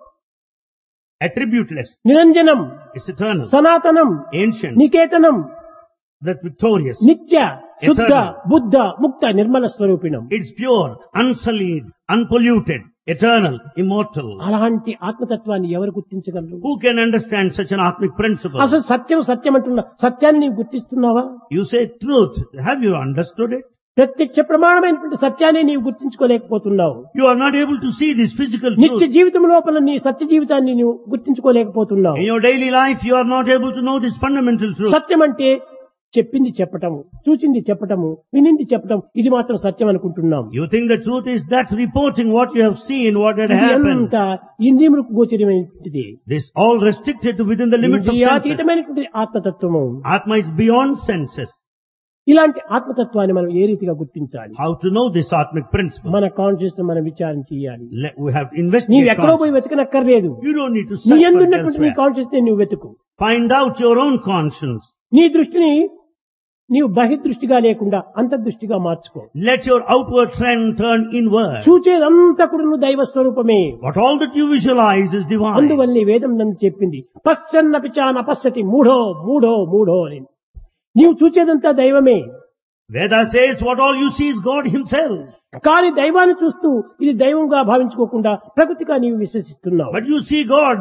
Attributeless. నిరంజనం, It's eternal, సనాతనం, ancient, నికేతనం, that's victorious. నిత్య, శుద్ధ, Eternal. బుద్ధ, ముక్త, Nirmala స్వరూపిణం. It's pure, unsullied, unpolluted, eternal, immortal. అలాంటి ఆత్మతత్వాన్ని ఎవరు గుర్తించగలరు? Who can understand such an atmic principle? అసలు సత్యం సత్యం అంటున్నా, సత్యాన్ని నీవు గుర్తిస్తున్నావా? You say truth. Have you understood it? ప్రత్యక్ష ప్రమాణమైనటువంటి సత్యాన్ని నీవు గుర్తించుకోలేకపోతున్నావు. You are not able to see this physical నిత్య truth. జీవితం లోపల నీ సత్య జీవితాన్ని నీవు గుర్తించుకోలేకపోతున్నావు. In your daily life, you are not able to know this fundamental truth. సత్యం అంటే చెప్పింది చెప్పటము, చూచింది చెప్పటము, వినింది చెప్పటం, ఇది మాత్రం సత్యం అనుకుంటున్నాం. You think the truth is that reporting what you have seen, what had ఇది happened. అంతా ఇంద్రియములకు గోచరమైనది. This all restricted to within the limits of senses. ఇంద్రియాతీతమైనటువంటి ఆత్మతత్వము. Atma is beyond senses. ఇలాంటి ఆత్మతత్వాన్ని మనం ఏ రీతిగా గుర్తించాలి? How to know this atmic principle? మన conscious మనం విచారం చేయాలి. We have నీవు investigated. ఎక్కడో పోయి వెతకనక్కర్లేదు. You don't need to నీ search for it ఎందున్నటువంటి నీ elsewhere. కాన్షియస్ నువ్వు వెతుకు. Find out your own conscience. నీ దృష్టిని నీవు బహిర్దృష్టిగా లేకుండా అంతర్దృష్టిగా మార్చుకో. Let your outward trend turn inward. చూచేదంతా కూడా నువ్వు దైవ స్వరూపమే. What all that you visualize is divine. అందువల్ల వేదం నన్ను చెప్పింది, పశ్చన్నపి చ నపశ్యతి మూఢో మూఢో మూఢో అని. నీవు చూచేదంతా దైవమే. Veda says what all you see is God himself. కానీ దైవాన్ని చూస్తూ ఇది దైవంగా భావించుకోకుండా ప్రకృతిగా నీవు విశ్వసిస్తున్నావు. But you see God,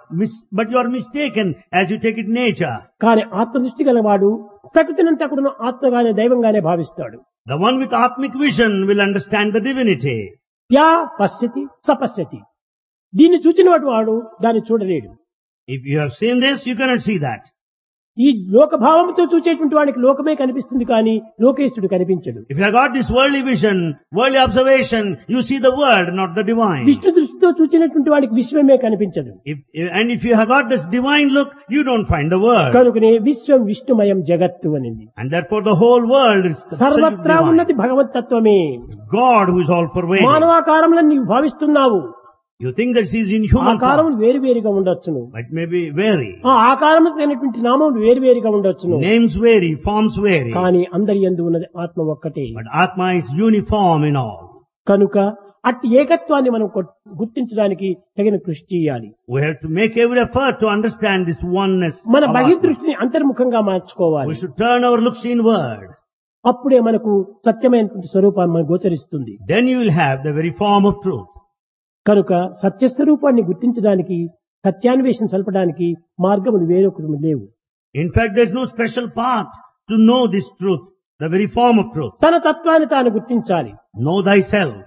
but you are mistaken as you take it nature. కానీ ఆత్మదృష్టి గలవాడు ప్రకృతినంతా కూడా ఆత్మగానే దైవంగానే భావిస్తాడు. The one with atmic vision will understand the divinity. యా పశ్యతి సపశ్యతి. దీన్ని చూచిన వాడు దాన్ని చూడలేడు. If you have seen this, you cannot see that. ఈ లోకభావంతో చూచేటువంటి వాడికి లోకమే కనిపిస్తుంది కానీ లోకేశుడు కనిపించడు. If you have got this worldly vision, worldly observation, you see the world, not the divine. Vishnu దృష్టితో చూచినటువంటి వాడికి విశ్వమే కనిపించదు. If you have got this divine look, you don't find the world. కనుకనే విశ్వం విష్ణుమయం జగత్తు అనింది. And therefore the whole world is సర్వత్రా divine. ఉన్నది భగవత్తత్వమే. God who is all pervading. మానవాకారంలో నీవు భావిస్తున్నావు. You think that he is in human ఆకారం form. వేరువేరుగా ఉండొచ్చును. It may be vary. ఆ ఆకారం అయినటువంటి నామం వేరువేరుగా ఉండొచ్చును. Names vary, forms vary. కానీ అందరి యందు ఉన్నది ఆత్మ ఒక్కటే. But Atma is uniform in all. కనుక అట్టి ఏకత్వాన్ని మనం గుర్తించడానికి తగిన కృషి చేయాలి. We have to make every effort to understand this oneness. మన of Atma. బహిర్దృష్టిని అంతర్ముఖంగా మార్చుకోవాలి. We should turn our looks inward. అప్పుడే మనకు సత్యమైనటువంటి స్వరూపాన్ని మనకు గోచరిస్తుంది. Then you will have the very form of truth. కనుక సత్యస్వరూపాన్ని గుర్తించడానికి, సత్యాన్వేషణ సల్పడానికి మార్గములు వేరొకరు లేవు. In fact, there is no special path to know this truth, the very form of truth. తన తత్వాన్ని తాను గుర్తించాలి. Know thyself.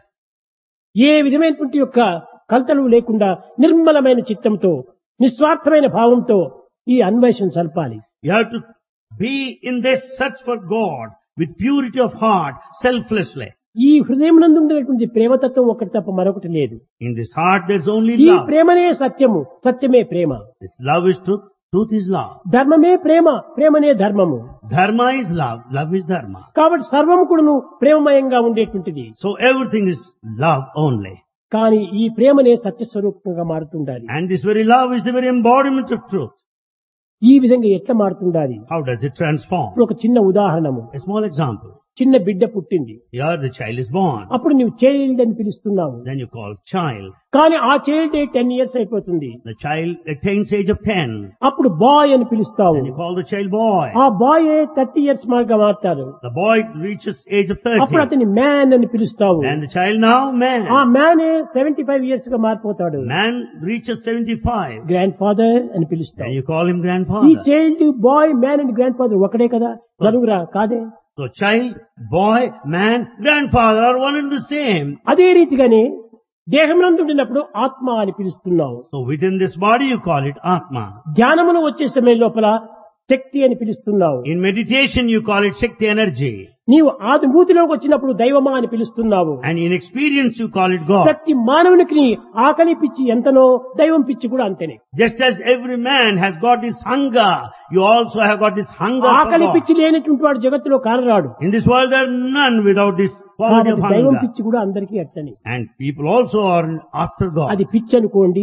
ఏ విధమైనటువంటి యొక్క కల్తలు లేకుండా నిర్మలమైన చిత్తంతో, నిస్వార్థమైన భావంతో ఈ అన్వేషణ సల్పాలి. You have to be in this search for God with purity of heart, selflessly. ఈ హృదయం నందు ఉండేటువంటి ప్రేమతత్వం ఒకటి తప్ప మరొకటి లేదు. In this heart there is only ఈ love. ప్రేమనే సత్యము, సత్యమే ప్రేమ. This love is truth, truth is love. ధర్మమే ప్రేమ, ప్రేమనే ధర్మము. Dharma is love, love is dharma. కాబట్టి సర్వము కూడాను ప్రేమమయంగా ఉండేటువంటిది. So everything is love only. కానీ ఈ ప్రేమనే సత్యస్వరూపంగా మారుతుండాలి. And this very love is the very embodiment of truth. ఈ విధంగా ఎట్లా మారుతుండాలి? How does it transform? ఇప్పుడు ఒక చిన్న ఉదాహరణము. A small example. చిన్న బిడ్డ పుట్టింది. Here the child is born. అప్పుడు నువ్వు చైల్డ్ అని పిలుస్తున్నావు. Then you call child. కానీ ఆ చైల్డ్ 10 years అయిపోతుంది. The child attains age of 10. అప్పుడు బాయ్ అని పిలుస్తావు. Then you call the child boy. ఆ బాయ్ 30 years మార్గా మారుతారు. The boy reaches age of అప్పుడు 30. అతని మ్యాన్ అని పిలుస్తావు. And the child now man. ఆ మ్యాన్ 75 years గా మారిపోతాడు. Man reaches 75. గ్రాండ్ ఫాదర్ అని పిలుస్తావు. Then you call him ఈ grandfather. Child boy man and grandfather ఒకటే కదా? నలుగురా? కాదే. So child, boy, man, grandfather are one and the same. అదే రీతిగానే దేహమునందు ఉండినప్పుడు ఆత్మ అని పిలుస్తున్నావు. So within this body you call it Atma. ధ్యానమును వచ్చే సమయం లోపల శక్తి అని పిలుస్తున్నావు. In meditation you call it Shakti energy. నీవు ఆదిభూతిలోకి వచ్చినప్పుడు దైవమా అని పిలుస్తున్నావు. And in experience you call it God. ప్రతి మానవునికి ఆకలి పిచ్చి ఎంతనో దైవం పిచ్చి కూడా అంతేనే. Just as every man has got this hunger, you also have got this hunger for ఆకలి God. పిచ్చి లేనటువంటి వాడు జగత్తులో కానరాడు. In this world there are none without this quality of కాబట్టి దైవం hunger. పిచ్చి కూడా అందరికీ అట్టని. And people also are after God. అది పిచ్చి అనుకోండి,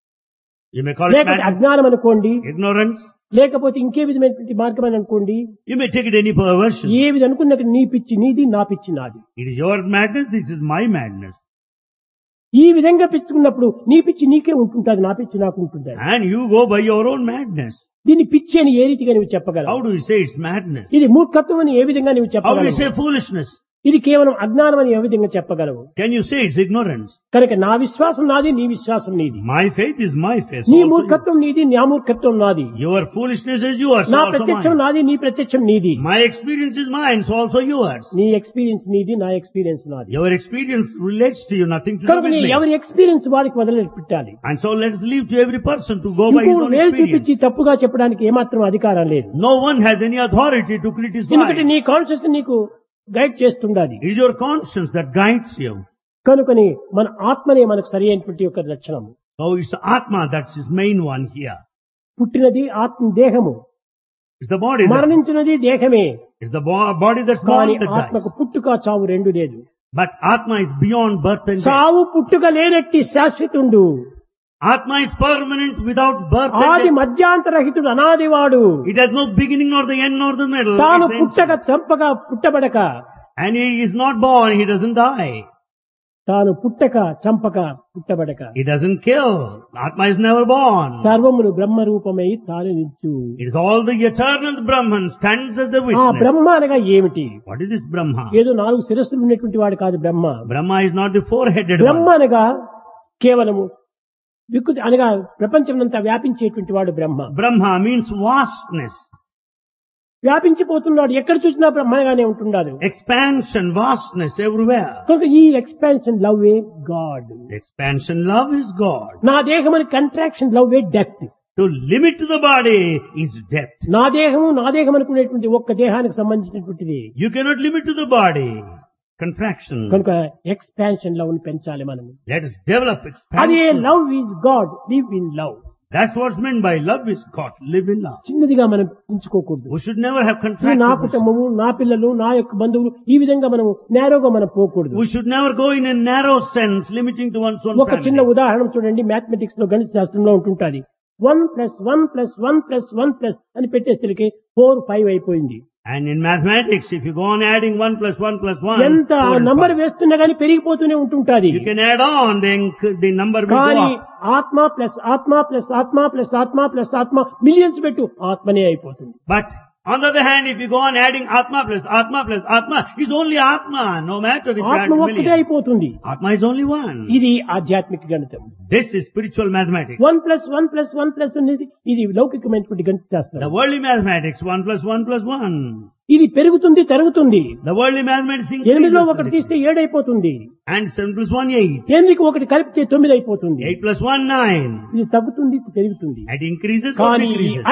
You may call it లేకపోతే madness, అజ్ఞానం అనుకోండి, ignorance. లేకపోతే ఇంకే విధమైనటువంటి మార్గం అని అనుకోండి. You may take it any perversion. ఏ విధం అనుకున్నా నీ పిచ్చి నీది, నా పిచ్చి నాది. It is your madness, this is my madness. ఈ విధంగా పిచ్చుకున్నప్పుడు నీ పిచ్చి నీకే ఉంటుంటది, నా పిచ్చి నాకు ఉంటుంది. And you go by your own madness. దీన్ని పిచ్చి అని ఏ రీతిగా నువ్వు చెప్పగలవు? How do you say it's madness? ఇది మూర్ఖత్వం అని ఏ విధంగా నువ్వు How do you చెప్పగలవు? say foolishness? ఇది కేవలం అజ్ఞానం అని ఏ విధంగా చెప్పగలవు? Can you say it's ignorance? కనుక నా విశ్వాసం నాది, నీ విశ్వాసం నీది. My faith is my faith. నీ Also మూర్ఖత్వం నీది, నా మూర్ఖత్వం నాది. your foolishness is yours. నా Also ప్రత్యక్షం mine. నాది, నీ ప్రత్యక్షం నీది. My experience is mine, so also yours. నీ ఎక్స్పీరియన్స్ నీది, నా ఎక్స్పీరియన్స్ నాది. Your experience relates to you, nothing to do కనుక with నీ me. ఎవరి ఎక్స్పీరియన్స్ వారికి వదిలిపెట్టాలి. And so let's leave to every person to go by his ఇంకో own వేలు చూపించి experience. తప్పుగా చెప్పడానికి ఏమాత్రం అధికారం లేదు. No one has any authority to criticize. ఎందుకంటే నీ కాన్షియస్ నీకు గైడ్ చేస్తుండాలి. It is your conscience that guides you. కనుకని మన ఆత్మనే మనకు సరి అయినటువంటి ఒక లక్షణం. So it's Atma that's his main one here. పుట్టినది ఆత్మ దేహము, It's the body. మరణించినది దేహమే. It's the body that's కానీ born that ఆత్మకు dies. పుట్టుక చావు రెండు లేదు. But Atma is beyond birth and death. చావు పుట్టుక లేనట్టి శాశ్వతుండు, Atma is permanent without birth and ఆది death. మధ్యాంతరహితుడు, అనాదివాడు. It has no beginning nor the end nor the middle. తాను It's పుట్టక ancient. చంపక పుట్టబడక, And he is not born, he doesn't die. తాను పుట్టక చంపక పుట్టబడక, He doesn't kill. Atma is never born. సర్వములు బ్రహ్మరూపమై తాను నిల్చు. It is all the eternal Brahman stands as a ఆ witness. బ్రహ్మ అనగా ఏమిటి? What is this Brahma? ఏదో 4 శిరస్సులు ఉన్నటువంటి వాడు కాదు బ్రహ్మ. Brahma is not the four-headed Brahma one. అనగా కేవలము వికృతి అనగా ప్రపంచమంతా వ్యాపించేటువంటి వాడు బ్రహ్మ. Brahma means vastness, వ్యాపించిపోతున్నాడు, ఎక్కడ చూసినా బ్రహ్మగానే ఉంటున్నాడు. expansion, vastness everywhere. కనుక ఈ expansion love a God. Expansion love is God. నా దేహం అని కంట్రాక్షన్ లవ్ ఏ డెప్త్. To limit to the body is depth. నా దేహం అనుకునేటువంటి ఒక్క దేహానికి సంబంధించినటువంటిది. You cannot limit to the body. Contraction. కనుక ఎక్స్పాన్షన్ లవ్ ని పెంచాలి మనము. Let us develop అదే expansion. Love is God, live in love. That's what's meant by love is God. Live in love. చిన్నదిగా మనం ఉంచుకోకూడదు. We should never have ఇది నా contraction. కుటుంబము, నా పిల్లలు, నా యొక్క బంధువులు, ఈ విధంగా మనం నేరోగా మనం పోకూడదు. We should never go in a narrow sense, limiting to one's own ఒక చిన్న family. ఉదాహరణ చూడండి, మ్యాథమెటిక్స్ లో గణిత శాస్త్రంలో ఉంటుంటది. 1+1+1+1+ అని పెట్టేసరికి 4, 5 అయిపోయింది. And in mathematics, if you go on adding 1 plus 1 plus 1, ఎంత 4 is నంబర్ 5. వేస్తున్నా గానీ పెరిగిపోతూనే ఉంటుంటది. You can add on, then the number will go కానీ up. ఆత్మ ప్లస్ ఆత్మ ప్లస్ ఆత్మ ప్లస్ ఆత్మ ప్లస్ ఆత్మ మిలియన్స్ పెట్టు, ఆత్మనే అయిపోతుంది. But on the other hand, if you go on adding Atma plus Atma plus Atma, it's only Atma, no matter if you add ఆత్మ ఒక్కటే million. అయిపోతుంది. Atma is only one. ఇది ఆధ్యాత్మిక గణితం. This is spiritual mathematics. 1+1+1+ అనేది ఇది లౌకికమైనటువంటి గణిత The శాస్త్రం. worldly mathematics, 1 plus 1 plus 1. ఇది పెరుగుతుంది, తరుగుతుంది. The worldly mathematics 8లో increases. ఒకటి తీస్తే 7 అయిపోతుంది. And 7 plus 1, 8. 8కి ఒకటి కలిపితే 9 అయిపోతుంది. 8 plus 1, 9. ఇది తగ్గుతుంది, పెరుగుతుంది. It increases or కానీ decreases.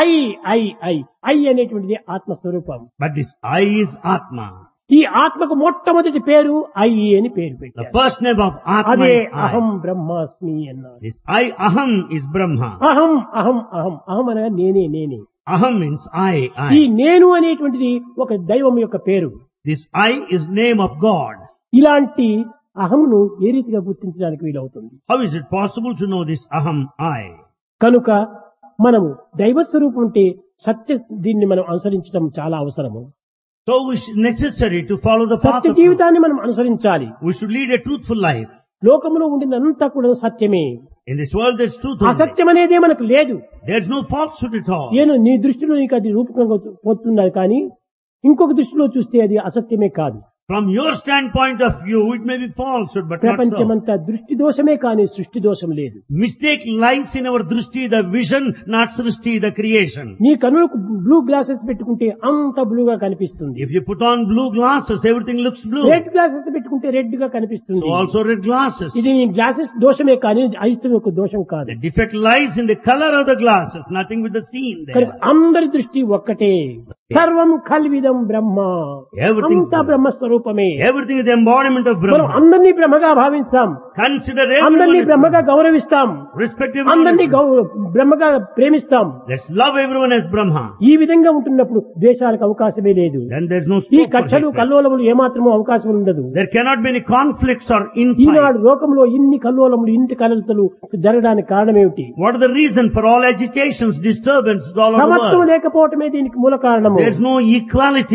ఐ అనేటువంటిది ఆత్మస్వరూపం. But this I is Atma. ఈ ఆత్మకు మొట్టమొదటి పేరు ఐ అని పేరు The పెట్టారు. first name of Atma అదే is అహం I. బ్రహ్మాస్మి అన్నారు. This I, Aham, is Brahma. అహం అహం అహం అహం అనగా నేనే. Aham means ఈ I. నేను అనేటువంటిది ఒక దైవం యొక్క పేరు. This I is name of God. ఇలాంటి అహంను ఏ రీతిగా గుర్తించడానికి వీలవుతుంది? How is it possible to know this Aham I? కనుక మనము దైవ స్వరూపం ఉంటే సత్య దీన్ని మనం అనుసరించడం చాలా అవసరము. So it's necessary to follow the path Satya of truth. జీవితాన్ని మనం అనుసరించాలి. We should lead a truthful life. లోకములో ఉండినంతా కూడా సత్యమే. In this world there's truth only. అసత్యం అనేదే మనకు లేదు. There's no falsehood at all. నేను నీ దృష్టిలో నీకు అది రూపకంగా పోతున్నది, కానీ ఇంకొక దృష్టిలో చూస్తే అది అసత్యమే కాదు. From your standpoint of view, it may be falsehood, but not so. ప్రపంచమంతా దృష్టి దోషమే కానీ సృష్టి దోషం లేదు. Mistake lies in our drishti, the vision, not srishti, the creation. నీ కనులకు బ్లూ గ్లాసెస్ పెట్టుకుంటే అంత బ్లూగా కనిపిస్తుంది. If you put on blue glasses, everything looks blue. Red glasses పెట్టుకుంటే రెడ్ గా కనిపిస్తుంది. So also red glasses. ఇది నీ గ్లాసెస్ దోషమే కానీ అయిష్టం యొక్క దోషం కాదు. The defect lies in the color of the glasses, nothing with the scene కనుక there. అందరి దృష్టి ఒక్కటే. సర్వం కల్విదం బ్రహ్మ. Everything- అంతా బ్రహ్మస్వరూపమే. Everything is the embodiment of మనం Brahma. అందరినీ బ్రహ్మగా భావిస్తాం, Consider అందరినీ everyone, బ్రహ్మగా గౌరవిస్తాం, respect అందరినీ everyone. బ్రహ్మగా ప్రేమిస్తాం. Let's love everyone as Brahma. ఈ విధంగా ఉంటున్నప్పుడు ద్వేషాలకు అవకాశమే లేదు. Then there's no ఈ scope for కక్షలు hatred. కల్లోలములు ఏమాత్రమూ అవకాశం ఉండదు. There cannot be any conflicts or Eenadu infights. లోకంలో ఇన్ని కల్లోలములు, ఇంటి కలతలు జరగడానికి కారణం ఏమిటి? What are the reason for all agitations, disturbances all over the సమత్వం world? లేకపోవటమే దీనికి మూల కారణము. There's no equality.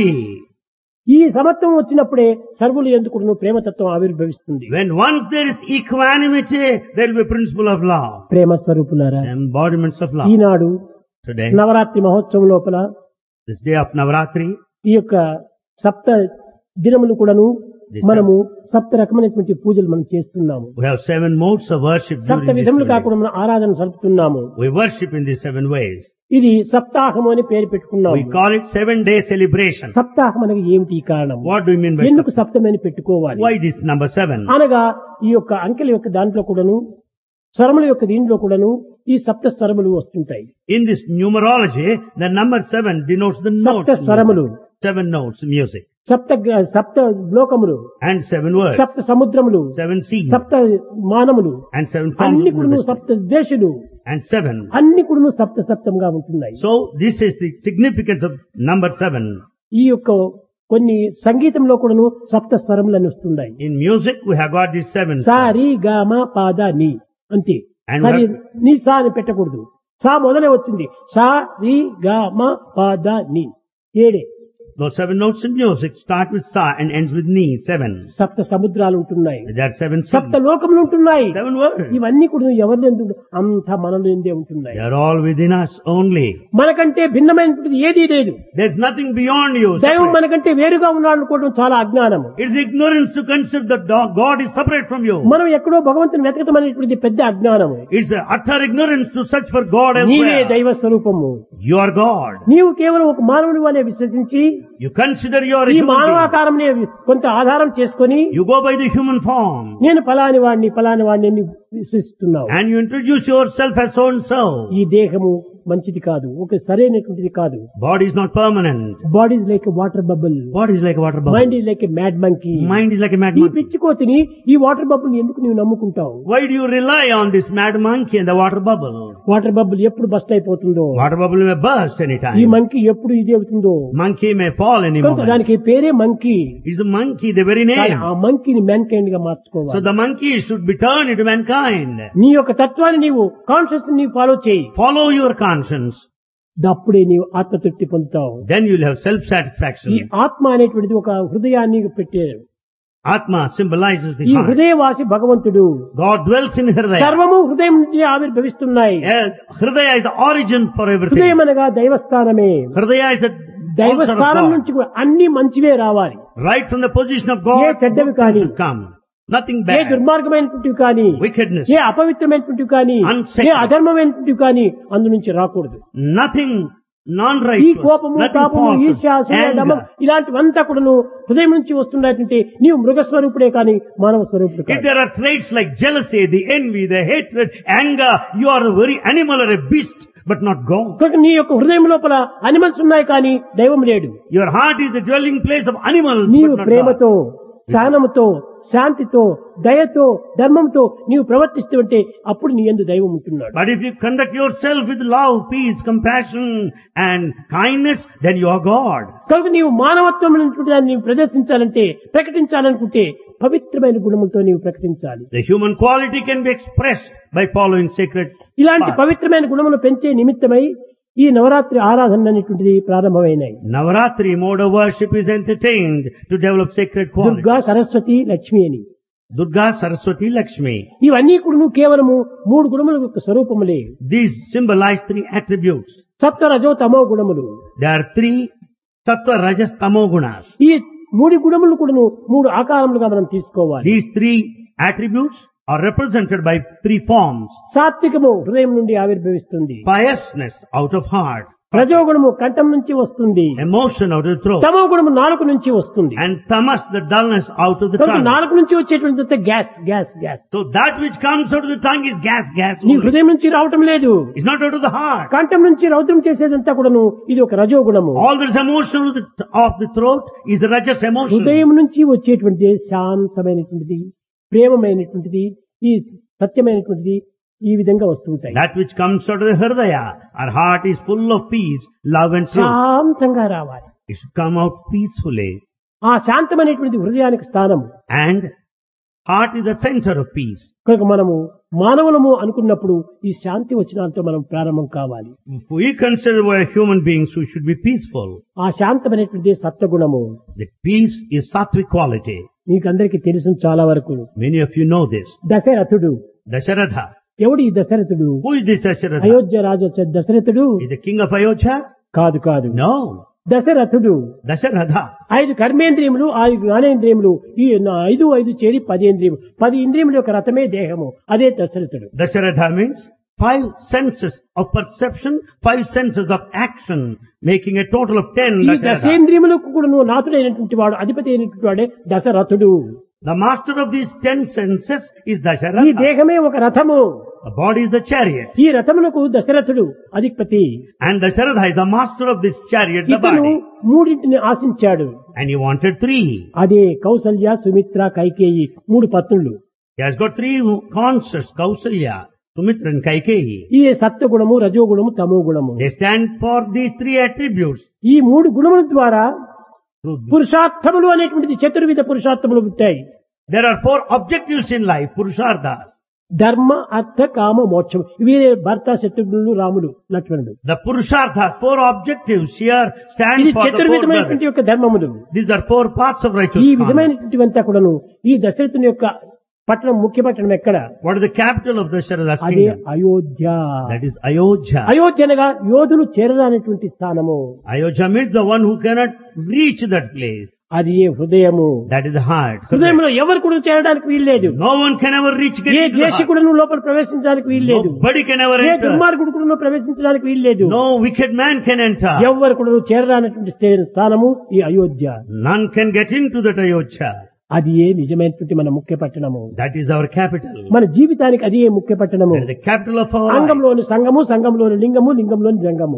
ఈ సమత్వం వచ్చినప్పుడే సర్వులు ఎందుకు ప్రేమతత్వం ఆవిర్భవిస్తుంది. When once there is equanimity, there will be principle of love. ప్రేమ స్వరూపులారా, Embodiments of love. Eenadu Today, Navratri మహోత్సవం లోపల this day of Navaratri, ఈ యొక్క సప్త దినములు కూడాను మనము సప్త రకమైనటువంటి పూజలు మనం చేస్తున్నాము. We have 7 modes of worship సప్త during this విధములు 7 days. కాకుండా మనం ఆరాధన జరుపుతున్నాము. We worship in these 7 ways. ఇది సప్తాహము అని పేరు పెట్టుకున్నాము. We call it 7-day celebration. సప్తాహం అనగా ఏమిటి కారణం? What do you mean by ఎందుకు Saptah? సప్తమని పెట్టుకోవాలి? Why this number 7? అనగా ఈ యొక్క అంకెల యొక్క దాంట్లో కూడాను స్వరముల యొక్క దీంట్లో కూడాను ఈ సప్త స్వరములు వస్తుంటాయి. In this numerology, the number 7 denotes the సప్త notes. స్వరములు, 7 notes in music. సప్త లోకములు, And 7 words. సప్త సముద్రములు, 7 seas. సప్త మానములు, And 7 forms అన్ని of కూడాను understanding. సప్త దేశులు, And 7. అన్ని కూడాను సప్త సప్తంగా ఉంటున్నాయి. So this is the significance of number 7. ఈ యొక్క కొన్ని సంగీతంలో కూడాను సప్త స్వరములు అని వస్తున్నాయి. In music, we have got these 7. సా రి గా మా పాద ని అంతే. And సరి what- నీ సా అని పెట్టకూడదు. సా మొదలే వచ్చింది. సా రి గా మా పాద ని 7. Those 7 notes in music start with sa and ends with ni, 7. సప్త సముద్రాలు ఉంటున్నాయి, There are 7 seas. సప్త లోకములు ఉంటున్నాయి. 7 words. ఇవన్నీ కూడా ఎవరిలో అంత మనలో ఎందే ఉంటున్నాయి. They are all within us only. మనకంటే భిన్నమైనటువంటిది ఏదీ లేదు. There's nothing beyond you. దైవం separate. మనకంటే వేరుగా ఉన్నాడు అనుకోవడం చాలా అజ్ఞానము. It's ignorance to consider that God is separate from you. మనం ఎక్కడో భగవంతుని వెతకటం అనేటువంటిది పెద్ద అజ్ఞానము. It's utter ignorance to search for God నీవే elsewhere. దైవ స్వరూపము. You are God. నీవు కేవలం ఒక మానవుని వలె విశ్వసించి You consider you are a ఈ human being. మానవాకారంని కొంత ఆధారం చేసుకొని You go by the human form. నేను ఫలాని వాడిని అని విశ్వసిస్తున్నావు. And you introduce yourself as so and so. ఈ దేహము మంచిది కాదు, ఒక సరైనటువంటిది కాదు. Body is not permanent. Body is like water bubble, Body is like a water bubble. Mind is like mad monkey. Mind is like a mad ఈ monkey. పిచ్చికోతిని ఈ water bubble ఎందుకు నీవు నమ్ముకుంటావు? Why do you rely on this mad monkey and the water bubble? Water bubble ఎప్పుడు burst అయిపోతుందో, Water bubble may burst ఈ anytime. Monkey ఎప్పుడు ఇది అవుతుందో, Monkey may fall any కనుక moment. దానికి పేరే monkey. It's a monkey, the very కానీ name. ఆ మంకీని మ్యాన్ కైండ్ గా So మార్చుకోవాలి. the monkey should be turned into mankind. నీ యొక్క తత్వాన్ని నీవు కాన్షియస్ నీవు ఫాలో చేయి. Follow your conscience. అప్పుడే నీవు ఆత్మతృప్తి పొందుతావు. Then you'll have ఈ self-satisfaction. ఆత్మ అనేటువంటిది ఒక హృదయాన్ని పెట్టారు. Atma symbolizes the ఈ heart. హృదయవాసి భగవంతుడు. God dwells in Hridaya. సర్వము హృదయం నుంచి ఆవిర్భవిస్తున్నాయి. Yes, Hridaya is the origin for everything. హృదయం అనగా దైవస్థానమే. Hridaya is the altar of దైవస్థానం God. నుంచి కూడా అన్ని మంచివే రావాలి. Right from the position of A God, చెడ్డవి good కానీ, things should come. Nothing A bad. దుర్మార్గమైనటువంటివి కానీ, Wickedness. ఏ అపవిత్రమైనటువంటివి కానీ, Unsacred. ఏ అధర్మమైనటువంటివి కానీ అందు నుంచి రాకూడదు. Nothing ఈ non-righteous. కోపము, Nothing పాపము, false. ఈర్ష్య, అసూయ, దమం Anger. ఇలాంటివంతా కూడాను హృదయం నుంచి వస్తున్నటువంటి నీవు మృగ స్వరూపుడే కానీ మానవ స్వరూపుడు If కాదు. there are traits like jealousy, the envy, the hatred, anger, you are a very animal or a beast, but not God. కనుక నీ యొక్క హృదయం లోపల అనిమల్స్ ఉన్నాయి కానీ దైవం లేడు. Your heart is the dwelling place of animals, నీవు but not God. ప్రేమతో, సహనముతో, శాంతితో, దయతో, ధర్మంతో నీవు ప్రవర్తిస్తుంటే అప్పుడు నీ యందు దైవం ఉంటున్నాడు. But if you conduct yourself with love, peace, compassion, and kindness, then you are God. కనుక నీవు మానవత్వం అనేటువంటి దాన్ని నీవు ప్రదర్శించాలంటే, ప్రకటించాలనుకుంటే పవిత్రమైన గుణములతో నీవు ప్రకటించాలి. The human quality can be expressed by following sacred ఇలాంటి path. పవిత్రమైన గుణములు పెంచే నిమిత్తమై ఈ నవరాత్రి ఆరాధన అనేటువంటిది ప్రారంభమైనాయి. Navaratri mode of worship is entertained to develop sacred quality. Durga, Saraswati, Lakshmi అని Durga, Saraswati, Lakshmi. ఇవన్నీ కూడా కేవలము 3 గుణముల యొక్క స్వరూపములే. These symbolize 3 attributes. సత్వ, రజో, తమో గుణములు. There are 3 Sattva, Rajas, Tamo gunas. ఈ 3 గుణములు కూడా 3 ఆకారములుగా మనం తీసుకోవాలి. These 3 attributes are represented by 3 forms. సాత్వికము హృదయం నుండి ఆవిర్భవిస్తుంది. Piousness out of heart. రజోగుణము కంఠం నుంచి వస్తుంది. Emotion out of the throat. తమో గుణము నాలుక నుంచి వస్తుంది. And tamas, the dullness out of the కనుక tongue. నాలుక నుంచి వచ్చేటువంటి gas gas gas. So that which comes out of the tongue is gas, gas నీ only. హృదయం నుంచి రావటం లేదు. It's not out of the heart. కంఠం నుంచి రౌద్రం చేసేదంతా కూడాను ఇది ఒక రజోగుణము. All this emotion of the throat is a rajas emotion. హృదయం నుంచి వచ్చేటువంటి శాంతమైనటువంటిది, ప్రేమమైనటువంటిది, ఈ సత్యమైనటువంటిది ఈ విధంగా వస్తుంటాయి. That which comes out of the hridaya. Our heart is full of peace, love and truth. శాంతంగా రావాలి. It should come out peacefully. ఆ శాంతమైనటువంటి హృదయానికి స్థానము. And heart is the center of peace. కనుక మనము మానవులము అనుకున్నప్పుడు ఈ శాంతి వచనాలతో మనం ప్రారంభం కావాలి. If we consider we are human beings, we should be peaceful. ఆ శాంతమైనటువంటి సత్వగుణము The peace is sattvic quality. మీకు అందరికీ తెలుసు చాలా వరకు. Many of you know this. దశరథుడు. Dasharatha. ఎవడు ఈ దశరథుడు? Who is this Dasharatha? Ayodhya రాజు దశరథుడు Is the king of Ayodhya? కాదు కాదు. No. దశరథుడు Dasharatha. 5 కర్మేంద్రియములు 5 జ్ఞానేంద్రియములు ఈ 5 చేరి 10 ఇంద్రియములు 10 ఇంద్రియముల యొక్క రథమే దేహము అదే దశరథుడు. Dasharatha means 5 senses of perception, 5 senses of action, making a total of 10 ఈ Dasharatha. దశేంద్రియములకు కూడా నువ్వు నాథుడైనటువంటి వాడు అధిపతి అయినటువంటి వాడే దశరథుడు. The master of these 10 senses is ఈ Dasharatha. దేహమే ఒక రథము. The body is the chariot. ఈ రథములకు దశరథుడు అధిపతి. And Dasharatha is the master of this chariot, the ఇతను body. మూడింటిని ఆశించాడు. And he wanted 3. అదే Kaushalya, Sumitra, Kaikeyi 3 పత్నులు. He has got 3 consorts, Kausalya, Sumitra and Kaikeyi. ఈ సత్వగుణము, రజోగుణము, తమో గుణము. They stand for these 3 attributes. ఈ 3 గుణముల ద్వారా Through పురుషార్థములు అనేటువంటిది చతుర్విధ పురుషార్థములు ఉంటాయి. There are 4 objectives in life, Purusharthas. ధర్మ, అర్థ, కామ, మోక్షం. వీరే భర్త, శత్రుఘ్నులు, రాములు, లక్ష్మణుడు. The Purusharthas, 4 objectives here stand ఇది for the 4 చతుర్విధమైనటువంటి brothers. యొక్క ధర్మములు. These are 4 parts of ఈ righteous conduct. విధమైనటువంటివంతా కూడాను ఈ దశరథుని యొక్క పట్టణం, ముఖ్య పట్టణం ఎక్కడ? What is the capital of Dasharatha's అదే kingdom? Ayodhya. That is Ayodhya. Ayodhya అనగా యోధులు చేరదానేటువంటి స్థానము. Ayodhya means the one who cannot reach that place. అది ఏ హృదయము. That is the heart. హృదయంలో ఎవరు కూడా చేరడానికి వీల్లేదు. No one can ever reach A get into the heart. ద్వేషకుడును లోపల ప్రవేశించడానికి వీల్లేదు. Nobody can ever A enter. దుర్మార్గుడు కూడా ప్రవేశించడానికి వీల్లేదు. No wicked man can enter. ఎవరు కూడా చేరడానికి స్థానము ఈ Ayodhya. None can get into that Ayodhya. అది ఏ నిజమైనటువంటి మన ముఖ్య పట్టణము. That is our capital. మన జీవితానికి అది ఏ ముఖ్య పట్టణము. That is the capital of our life. అంగంలోని సంగము, సంగంలోని లింగము, లింగంలోని జంగము.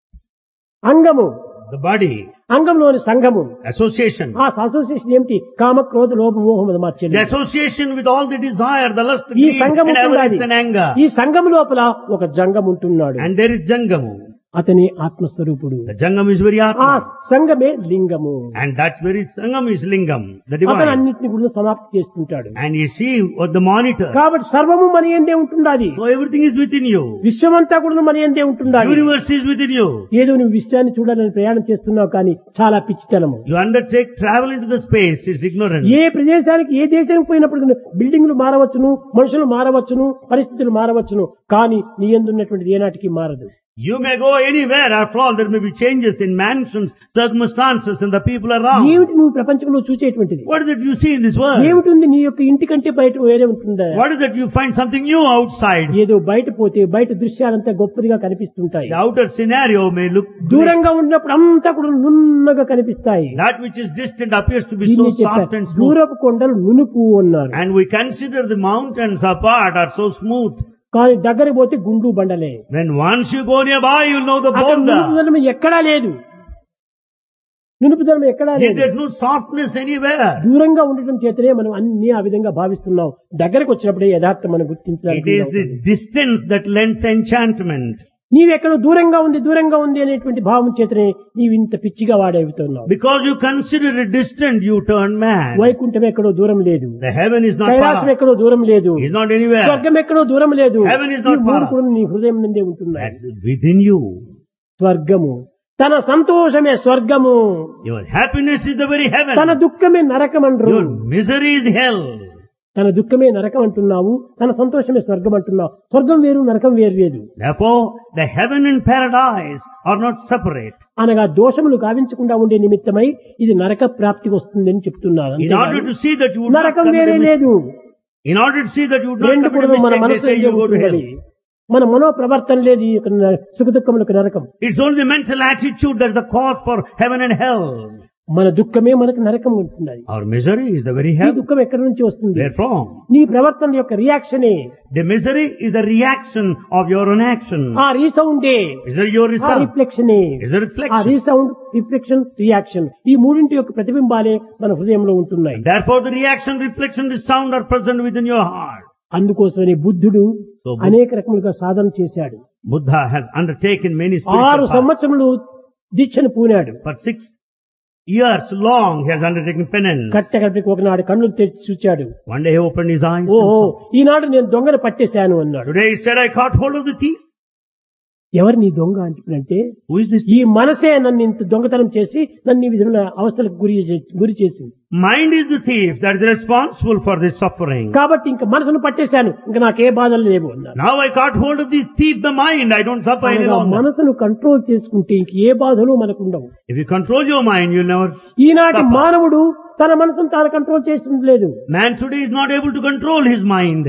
అంగము, The body, అంగంలోని సంఘము. association. ఆ అసోసియేషన్ ఏమిటి? కామ, క్రోధ, లోభ, మోహం, The మత్సర్యం. association with all the desire, the lust, ఈ greed, సంఘం and ఉంటున్నది. avarice and anger. ఈ సంఘం లోపల ఒక జంగం ఉంటున్నాడు. And there is Jangamu. అతని ఆత్మస్వరూపుడు. The Jangam is very ఆ Atma. సంఘమే లింగము. And that's very Sangam is Lingam, the అతను divine. అన్నింటిని కూడా సమాప్తి చేస్తుంటాడు. And you see what the monitor. కాబట్టి సర్వము మన యందే ఉంటున్నది. So everything is within you. విశ్వమంతా కూడా మన యందే ఉంటున్నది. Universe is within you. ఏదో నువ్వు విశ్వాన్ని చూడాలని ప్రయాణం చేస్తున్నావు కానీ చాలా పిచ్చితనము. You undertake travel into the space, it's ignorance. ఏ ప్రదేశానికి ఏ దేశానికి పోయినప్పుడు బిల్డింగ్లు మారవచ్చును, మనుషులు మారవచ్చును, పరిస్థితులు మారవచ్చును, కానీ నీ యందు ఉన్నటువంటిది ఏనాటికి మారదు. You may go anywhere, after all there may be changes in mansions, circumstances and the people around. ఏమిటి నువ్వు ప్రపంచంలో చూసేటువంటిది? What is it you see in this world? ఏమిటి నీ యొక్క ఇంటి కంటే బయట వేరే ఉంటుందా? What is it you find something new outside? ఏదో బయట పోతే బయట దృశ్యాలంతా గొప్పదిగా కనిపిస్తుంటాయి. The outer scenario may look దూరంగా ఉన్నప్పుడు అంతా కూడా నున్నగా కనిపిస్తాయి. that which is distant appears to be so దీన్ని soft చెప్పారు, and smooth. దూరపు కొండలు నునుపు అన్నారు. And we consider the mountains apart are so smooth. కానీ దగ్గర పోతే గుండు బండలే. When once you go nearby, you'll know the అక్కడ boulder. నునుపుదనం ఎక్కడా లేదు. నునుపుదనం ఎక్కడా Here లేదు. there's no softness anywhere. దూరంగా ఉండటం చేతనే మనం అన్ని ఆ విధంగా భావిస్తున్నాం. దగ్గరకు వచ్చినప్పుడే యథార్థం మనం It గుర్తించడానికి is the distance that lends enchantment. నీవెక్కడో దూరంగా ఉంది అనేటువంటి భావం చేతనే నీవు ఇంత పిచ్చిగా వాడవుతున్నావు. Because you consider it distant, you turn mad. Vaikuntham ఎక్కడో దూరం లేదు. The heaven is not Kailasam far. ఎక్కడో దూరం లేదు. It's not anywhere. స్వర్గం ఎక్కడో దూరం లేదు. Heaven is not ఈ మూడు far. కూడా నీ హృదయం నుండే ఉంటున్నాయి. That's within you. స్వర్గము, తన సంతోషమే స్వర్గము, Your happiness is the very తన heaven. దుఃఖమే నరకం అంటారు. Your misery is hell. తన దుఃఖమే నరకం అంటున్నావు, తన సంతోషమే స్వర్గం అంటున్నావు. స్వర్గం వేరు, నరకం వేరు లేదు. Therefore, the heaven and paradise are not separate. అనగా దోషములు గావించకుండా ఉండే నిమిత్తమై ఇది నరక ప్రాప్తికి వస్తుందని చెప్తున్నారు. In order to see that you would not నరకం commit వేరే a mistake, లేదు. in order to see that you would not రెండు commit కూడా a మన mistake, they మనసులో say you go to hell. మన మనో ప్రవర్తన లేదు ఈ యొక్క సుఖ దుఃఖములకు నరకం. It's only the mental attitude that's the cause for heaven and hell. మన దుఃఖమే మనకు నరకం ఉంటున్నది. Our misery is the very ఈ hell. దుఃఖం ఎక్కడి నుంచి వస్తుంది? Where from? నీ ప్రవర్తన యొక్క రియాక్షనే. The misery is a reaction of your own action. ఆ రీసౌండే, Is it your ఆ result? రిఫ్లెక్షనే. Is it ఆ reflection? రీసౌండ్, రిఫ్లెక్షన్, రియాక్షన్ ఈ మూడింటి యొక్క ప్రతిబింబాలే మన హృదయంలో ఉంటున్నాయి. Therefore the reaction, reflection, the sound are present within your heart. అందుకోసమని బుద్ధుడు So, అనేక రకములుగా సాధన చేశాడు. Buddha has undertaken many 6 spiritual paths. సంవత్సరములు దీక్షను పూనాడు. For 6 years long he has undertaken penance. కట్టకడికి ఒకనాడు కన్నులు తెరిచి చూచాడు. One day he opened his eyes. ఓహో, ఈనాడు నేను దొంగను పట్టేశాను అన్నాడు. Today he said, I caught hold of the thief. ఎవరు నీ దొంగ అంటే Who is this? ఈ మనసే నన్ను ఇంత దొంగతనం చేసి నన్ను ఈ విధమైన అవస్థలకు గురి చేసింది. Mind is the thief that is responsible for this suffering. కాబట్టి ఇంకా మనసును పట్టేశాను, ఇంకా నాకే బాధలు లేవు అన్నారు. Now I caught hold of this thief, the mind. I don't suffer any అనగా longer. మనసును కంట్రోల్ చేసుకుంటే ఇంక ఏ బాధలు మనకు ఉండవు. If you control your mind, you'll never ఈనాటి suffer. మానవుడు తన మనసును తాను కంట్రోల్ చేసింది లేదు. Man today is not able to control his mind.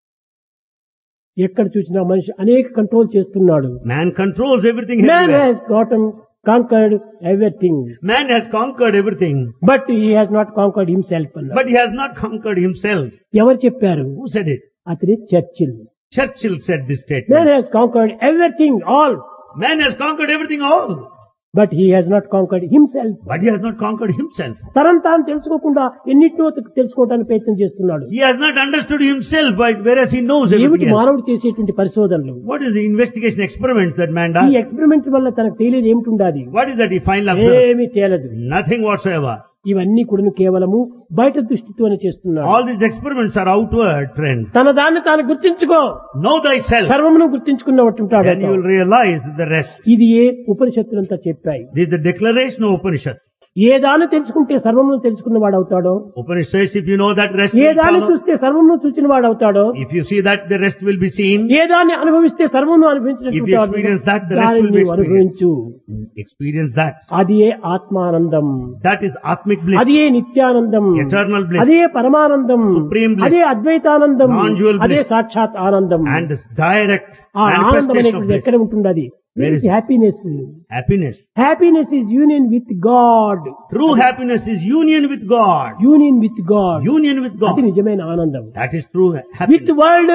ఎక్కడ చూసినా మనిషి అనేక కంట్రోల్ చేస్తున్నాడు. Man controls everything Man everywhere. has gotten conquered everything, Man has conquered everything, but he has not conquered himself అన్నారు. but he has not conquered himself. ఎవరు చెప్పారు? Who said it? అతని Churchill. Churchill said this Man statement. has conquered everything, all, Man has conquered everything all, but he has not conquered himself. but he has not conquered himself. తనను తాను తెలుసుకోకుండా ఎన్నిటినో తెలుసుకోవడానికి ప్రయత్నం చేస్తున్నాడు. He has not understood himself, whereas he knows ఏమిటి everything else. మానవుడు చేసేటువంటి పరిశోధనలు? What is the investigation experiments that man ఈ does? ఎక్స్పెరిమెంట్ వల్ల తనకు తెలియదు ఏమిటి ఉండాలి, What is that he finally observes? ఏమీ తేలదు. Nothing whatsoever. ఇవన్నీ కూడా కేవలము బయట దృష్టితోనే చేస్తున్నాడు. All these experiments are outward trends. తన దాన్ని తాను గుర్తించుకో, Know thyself, సర్వమును గుర్తించుకున్నట్టుంటాడు. then you will realize the rest. ఇది ఏ ఉపనిషత్తులంతా చెప్పాయి. This is the declaration of Upanishad. ఏ దాన్ని తెలుసుకుంటే సర్వమును తెలుసుకున్న వాడు అవుతాడో, Upanishad says if you know that, rest A will దాన్ని follow. చూస్తే సర్వమును చూచిన వాడు అవుతాడో, If you see that, the rest will be seen. ఏ దాన్ని అనుభవిస్తే సర్వమును If you అనుభవించినట్టు experience that, the rest దానిని will be నీవు అనుభవించు. Experience that. అది ఏ ఆత్మానందం, That is Atmic bliss. అది ఏ నిత్యానందం, Eternal bliss. అదే పరమానందం, Supreme bliss. అదే అద్వైతానందం, Non-dual bliss. అదే సాక్షాత్ ఆనందం. And this direct ఆ ఆనందం manifestation of అనేటువంటిది bliss. ఎక్కడ ఉంటుంది? అది Where is it? Happiness. Happiness. Happiness is union with God. True happiness is union with God. Union with God, Union with అది God. నిజమైన ఆనందం. That is true విత్ happiness. వరల్డ్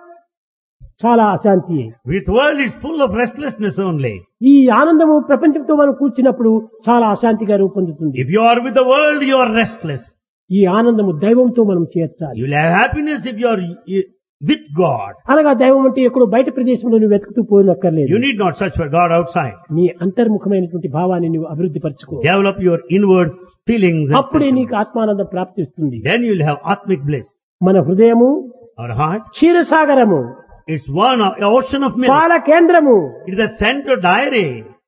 చాలా అశాంతి. With world is full of restlessness only. ఈ ఆనందము ప్రపంచంతో మనం కూర్చున్నప్పుడు చాలా అశాంతిగా రూపొందుతుంది. If you are with the world, you are restless. ఈ ఆనందము దైవంతో మనం చేర్చాలి. You will have happiness if you are with God. అనగా దైవం అంటే ఎక్కడో బయట ప్రదేశంలో నువ్వు వెతుకుతూ పోయినక్కర్లేదు. You need not search for God outside. నీ అంతర్ముఖమైనటువంటి భావాన్ని నువ్వు అభివృద్ధి పరచుకో. Develop your inward feelings. and అప్పుడే sentiments. నీకు ఆత్మానందం ప్రాప్తిస్తుంది. Then you will have Atmic bliss. మన హృదయము Our heart, క్షీరసాగరము, it's an ocean of milk. పాల కేంద్రము, It is a center dairy.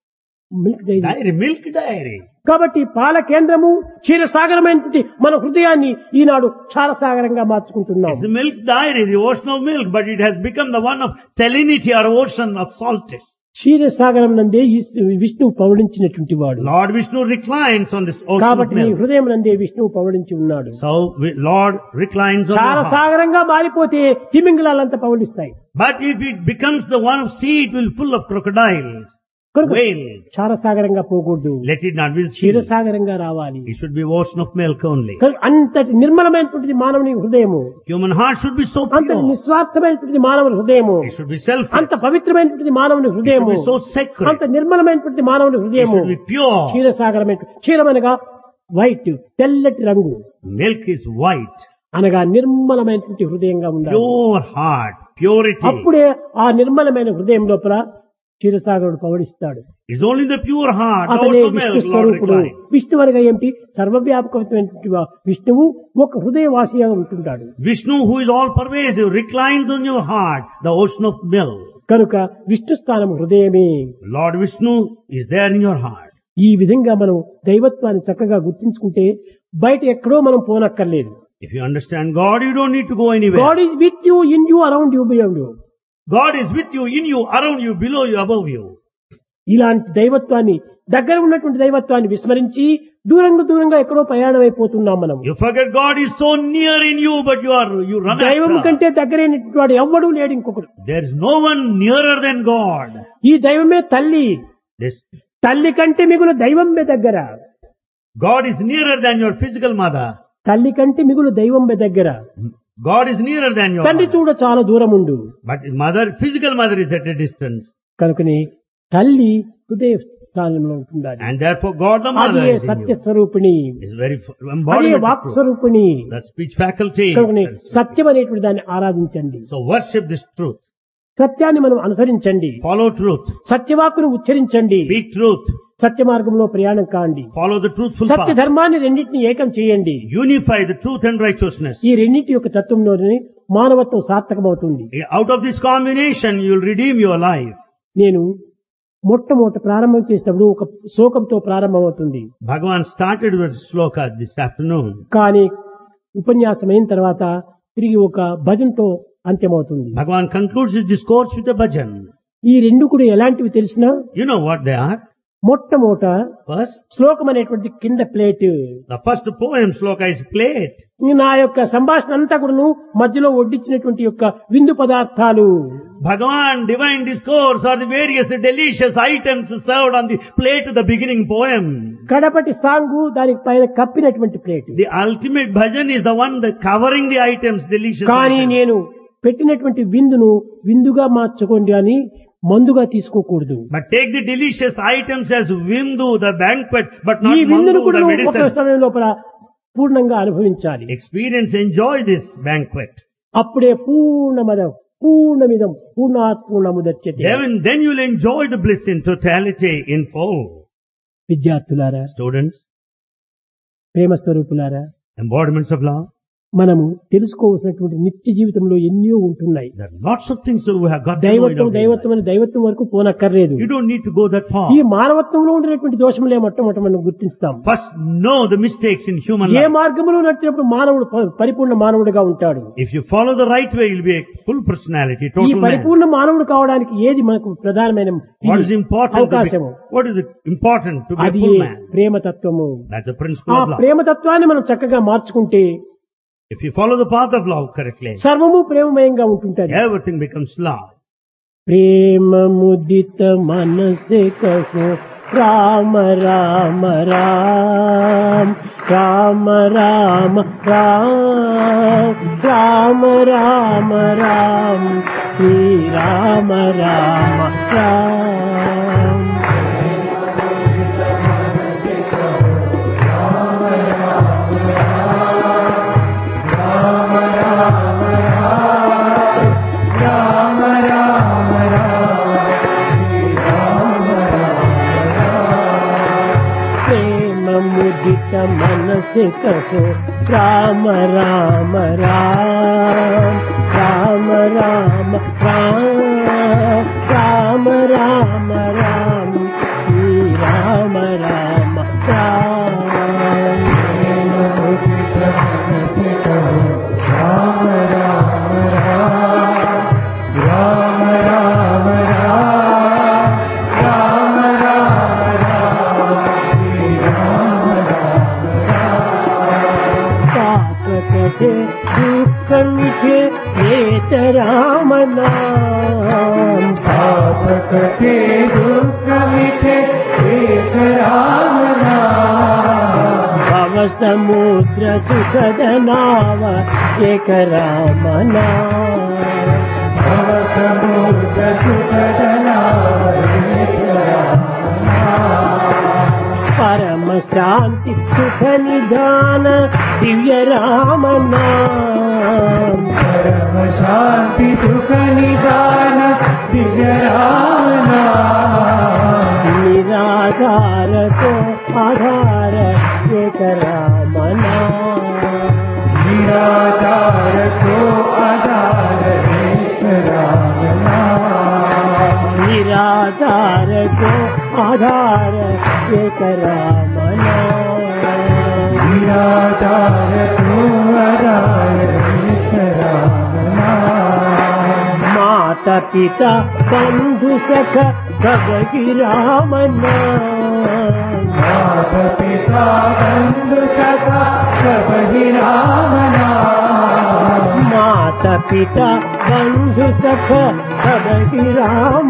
Milk dairy. Milk dairy. కాబట్టి పాల కేంద్రము క్షీరసాగరమైనటువంటి మన హృదయాన్ని ఈనాడు క్షారసాగరంగా మార్చుకుంటున్నాం. It's the milk dairy, the ocean of milk, but it has become the one of salinity or ocean of saltness. క్షీరసాగరం నందే విష్ణువు పవడించినటువంటి వాడు. Lord Vishnu reclines on this ocean of కాబట్టి నీ milk. హృదయం నందే విష్ణువు పవడించి ఉన్నాడు. So Lord reclines on the heart. క్షారసాగరంగా మారిపోతే తిమింగలాలంతా పవడిస్తాయి. But if it becomes the one of sea, it will full of crocodiles, కనుక whales. క్షారసాగరంగా పోకూడదు, Let it not be sea. క్షీరసాగరంగా రావాలి. It should be ocean of milk only. కనుక అంతటి నిర్మలమైనటువంటి మానవుని హృదయము, Human heart should be so అంతటి pure. నిస్వార్థమైనటువంటి మానవుని హృదయము, It should be selfless. అంత పవిత్రమైనటువంటి మానవుని It should హృదయము, be so sacred. అంత నిర్మలమైనటువంటి మానవుని It హృదయము should be pure. క్షీరసాగరమైన, క్షీరమనగా వైట్, తెల్లటి రంగు, Milk is white. అనగా నిర్మలమైనటువంటి హృదయంగా ఉండాలి. Pure heart. Purity. అప్పుడే ఆ నిర్మలమైన హృదయం లోపల క్షీరసాగరుడు పవడిస్తాడు. It's only the pure heart. అతనే Ocean of Vishnu milk, Lord స్వరూపుడు. reclines. విష్ణు అనగా ఏమిటి? సర్వవ్యాపకమైనటువంటి విష్ణువు ఒక హృదయవాసిగా ఉంటుంటాడు. Vishnu, who is all pervasive, reclines on your heart, the ocean of milk. కనుక విష్ణు స్థానం హృదయమే. Lord Vishnu is there in your heart. ఈ విధంగా మనం దైవత్వాన్ని చక్కగా గుర్తించుకుంటే బయట ఎక్కడో మనం పోనక్కర్లేదు. If you understand God, you don't need to go anywhere. God is with you, in you, around you, beyond you. God is with you, in you, around you, below you, above you. ఇలాంటి దైవత్వాన్ని, దగ్గర ఉన్నటువంటి దైవత్వాన్ని విస్మరించి దూరంగా ఎక్కడో ప్రయాణం అయిపోతున్నాం మనం. You forget God is so near in you, but you run దైవం after. కంటే దగ్గరైనటువంటి వాడు ఎవ్వడూ లేడు ఇంకొకడు. There is no one nearer than God. ఈ దైవమే తల్లి. This తల్లి కంటే మిగులు దైవమే దగ్గర. God is nearer than your physical mother. తల్లి కంటే మిగులు దైవమే దగ్గర. God is nearer than your తండ్రి mother. చూడ చాలా దూరం ఉండు. But mother, physical mother is at a distance. కనుకని తల్లి హృదయ స్థానంలో ఉంటుండాలి. And therefore God the అదే mother is in సత్య you. స్వరూపిణి, Is very అదే embodiment of వాక్ truth. స్వరూపిణి. The speech faculty. కనుకని సత్యం అనేటువంటి దాన్ని ఆరాధించండి. So worship this truth. సత్యాన్ని మనం అనుసరించండి. Follow truth. సత్యవాక్కును ఉచ్చరించండి. Speak truth. సత్య మార్గంలో ప్రయాణం కాండి. Follow the truthful Satya path. ధర్మాన్ని రెండింటిని ఏకం చేయండి. Unify the truth and righteousness. ఈ రెండింటి యొక్క తత్వంలోనే మానవత్వం సార్థకమవుతుంది. Out of this combination, you will redeem your life. నేను మొట్టమొదట ప్రారంభం చేసినప్పుడు ఒక శ్లోకంతో ప్రారంభమవుతుంది. Bhagavan started with sloka this afternoon. కానీ ఉపన్యాసం అయిన తర్వాత తిరిగి ఒక భజనతో అంత్యమవుతుంది. Bhagavan concludes his discourse with a bhajan. ఈ రెండు కూడా ఎలాంటివి తెలిసినా You know what they are? మొట్టమొదట First, శ్లోకం అనేటువంటి కింద plate. the first poem sloka is plate. నా యొక్క సంభాషణ అంతా కూడాను మధ్యలో వడ్డించినటువంటి యొక్క విందు పదార్థాలు. Bhagavan divine discourse are the various delicious items served on the plate of the beginning poem. కడపటి సాంగు దానికి పైన కప్పినటువంటి plate. The ultimate bhajan is the one that covering the items, delicious కానీ items. నేను పెట్టినటువంటి విందును విందుగా మార్చుకోండి అని మందుగా తీసుకోకూడదు. But take the delicious items as vindu, the banquet, but ఈ not విందును mandu, కూడా the ఒక medicine. సమయం లోపల పూర్ణంగా అనుభవించాలి. Experience, enjoy this banquet. అప్పుడే పూర్ణమిదం పూర్ణాత్ పూర్ణముదచ్యతే. Then you'll enjoy the bliss in totality, in full. విద్యార్థులారా, Students, ప్రేమ స్వరూపులారా, embodiments of love. మనము తెలుసుకోవాల్సినటువంటి నిత్య జీవితంలో ఎన్నో ఉంటున్నాయి. There are lots of things that we have got to know in our daily life. దైవత్వం వరకు పోనక్కర్లేదు. You don't need to go that far. ఈ మానవత్వంలో ఉండేటువంటి దోషములే మొట్టమొదట మనం గుర్తిస్తాం. First, know the mistakes in human A life. మార్గంలో నడిచినప్పుడు మానవుడు పరిపూర్ణ మానవుడిగా ఉంటాడు. If you follow the right way, you'll be a full personality, ఈ total man. పరిపూర్ణ మానవుడు కావడానికి ఏది మనకు ప్రధానమైన What is important? అవకాశము? What is it important to be a అది full man? ప్రేమతత్వము. That's the principle ఆ of love. ప్రేమతత్వాన్ని మనం చక్కగా మార్చుకుంటే If you follow the path of love correctly, సర్వము ప్రేమమయంగా ఉంటుంటది. everything becomes love. ప్రేమ ముదిత మనసే కహో రామ రామ రామ రామ రామ రామ రామ రామ రామ శ్రీ రామ రామ రామ. मुदित मनस कहो राम राम राम राम राम राम राम राम राम श्री राम राम राम. मुदित मनस कहो राम राम राम राम राम दुख मिठे वेत राम नाम. पाप कटे दुख मिठे वेत राम नाम. भव समुद्र सुखद नाव एक राम नाम. भव समुद्र सुखद नाव एक राम नाम. परम शांति सुख निधान दिव्य राम नाम. परम शांति सुख निधान दिव्य राम नाम. निराधार को आधार एक राम नाम. निराधार को आधार एक राम नाम. निराधार को आधार एक राम नाम. निराधार को आधार एक राम नाम. माता पिता बंधु सखा सब ही राम नाम. माता पिता बंधु सखा सब ही राम नाम. माता पिता बंधु सखा सब ही राम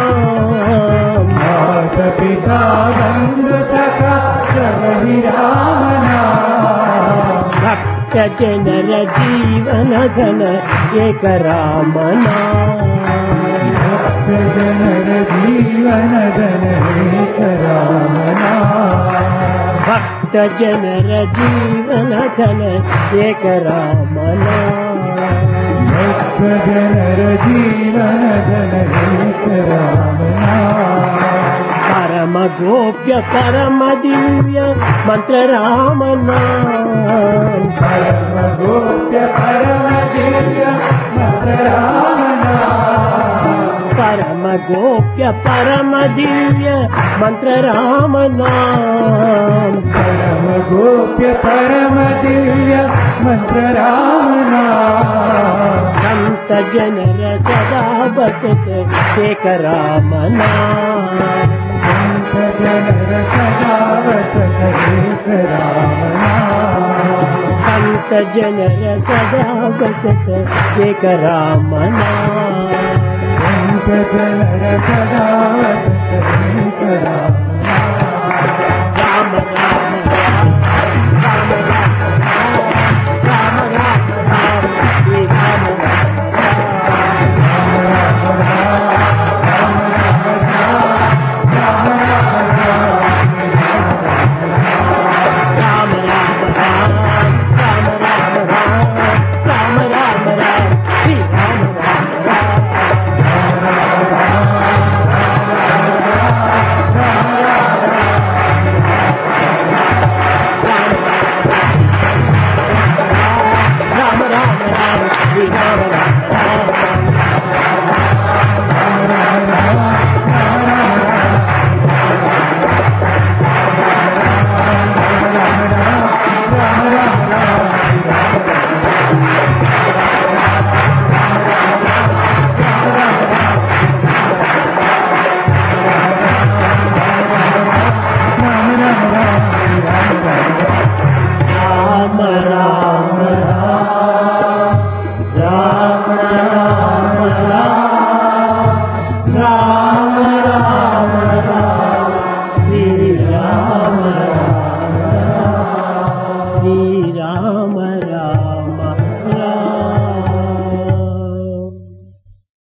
नाम. माता पिता बंधु सखा सब ही राम नाम. भक्त जनर जीवन धन एक राम नाम. भक्त जनर जीवन धन एक राम नाम. भक्त जनर जीवन धन एक राम नाम. भक्त जनर जीवन धन एक राम नाम. परम गोप्य परम दिव्य मंत्र राम नाम. परम गोप्य परम दिव्य मंत्र राम नाम. परम గోప్య పరమ దివ్య మంత్ర రామ నామ పరమ గోప్య పరమ దివ్య మంత్ర రామ నామ సంత జనర సదా బసత ఏక రామ నామ సంత జనర సదా వసత ఏక రామ నామ సంత జనర సదా బసత ఏక రామ నామ సంత జనర సదా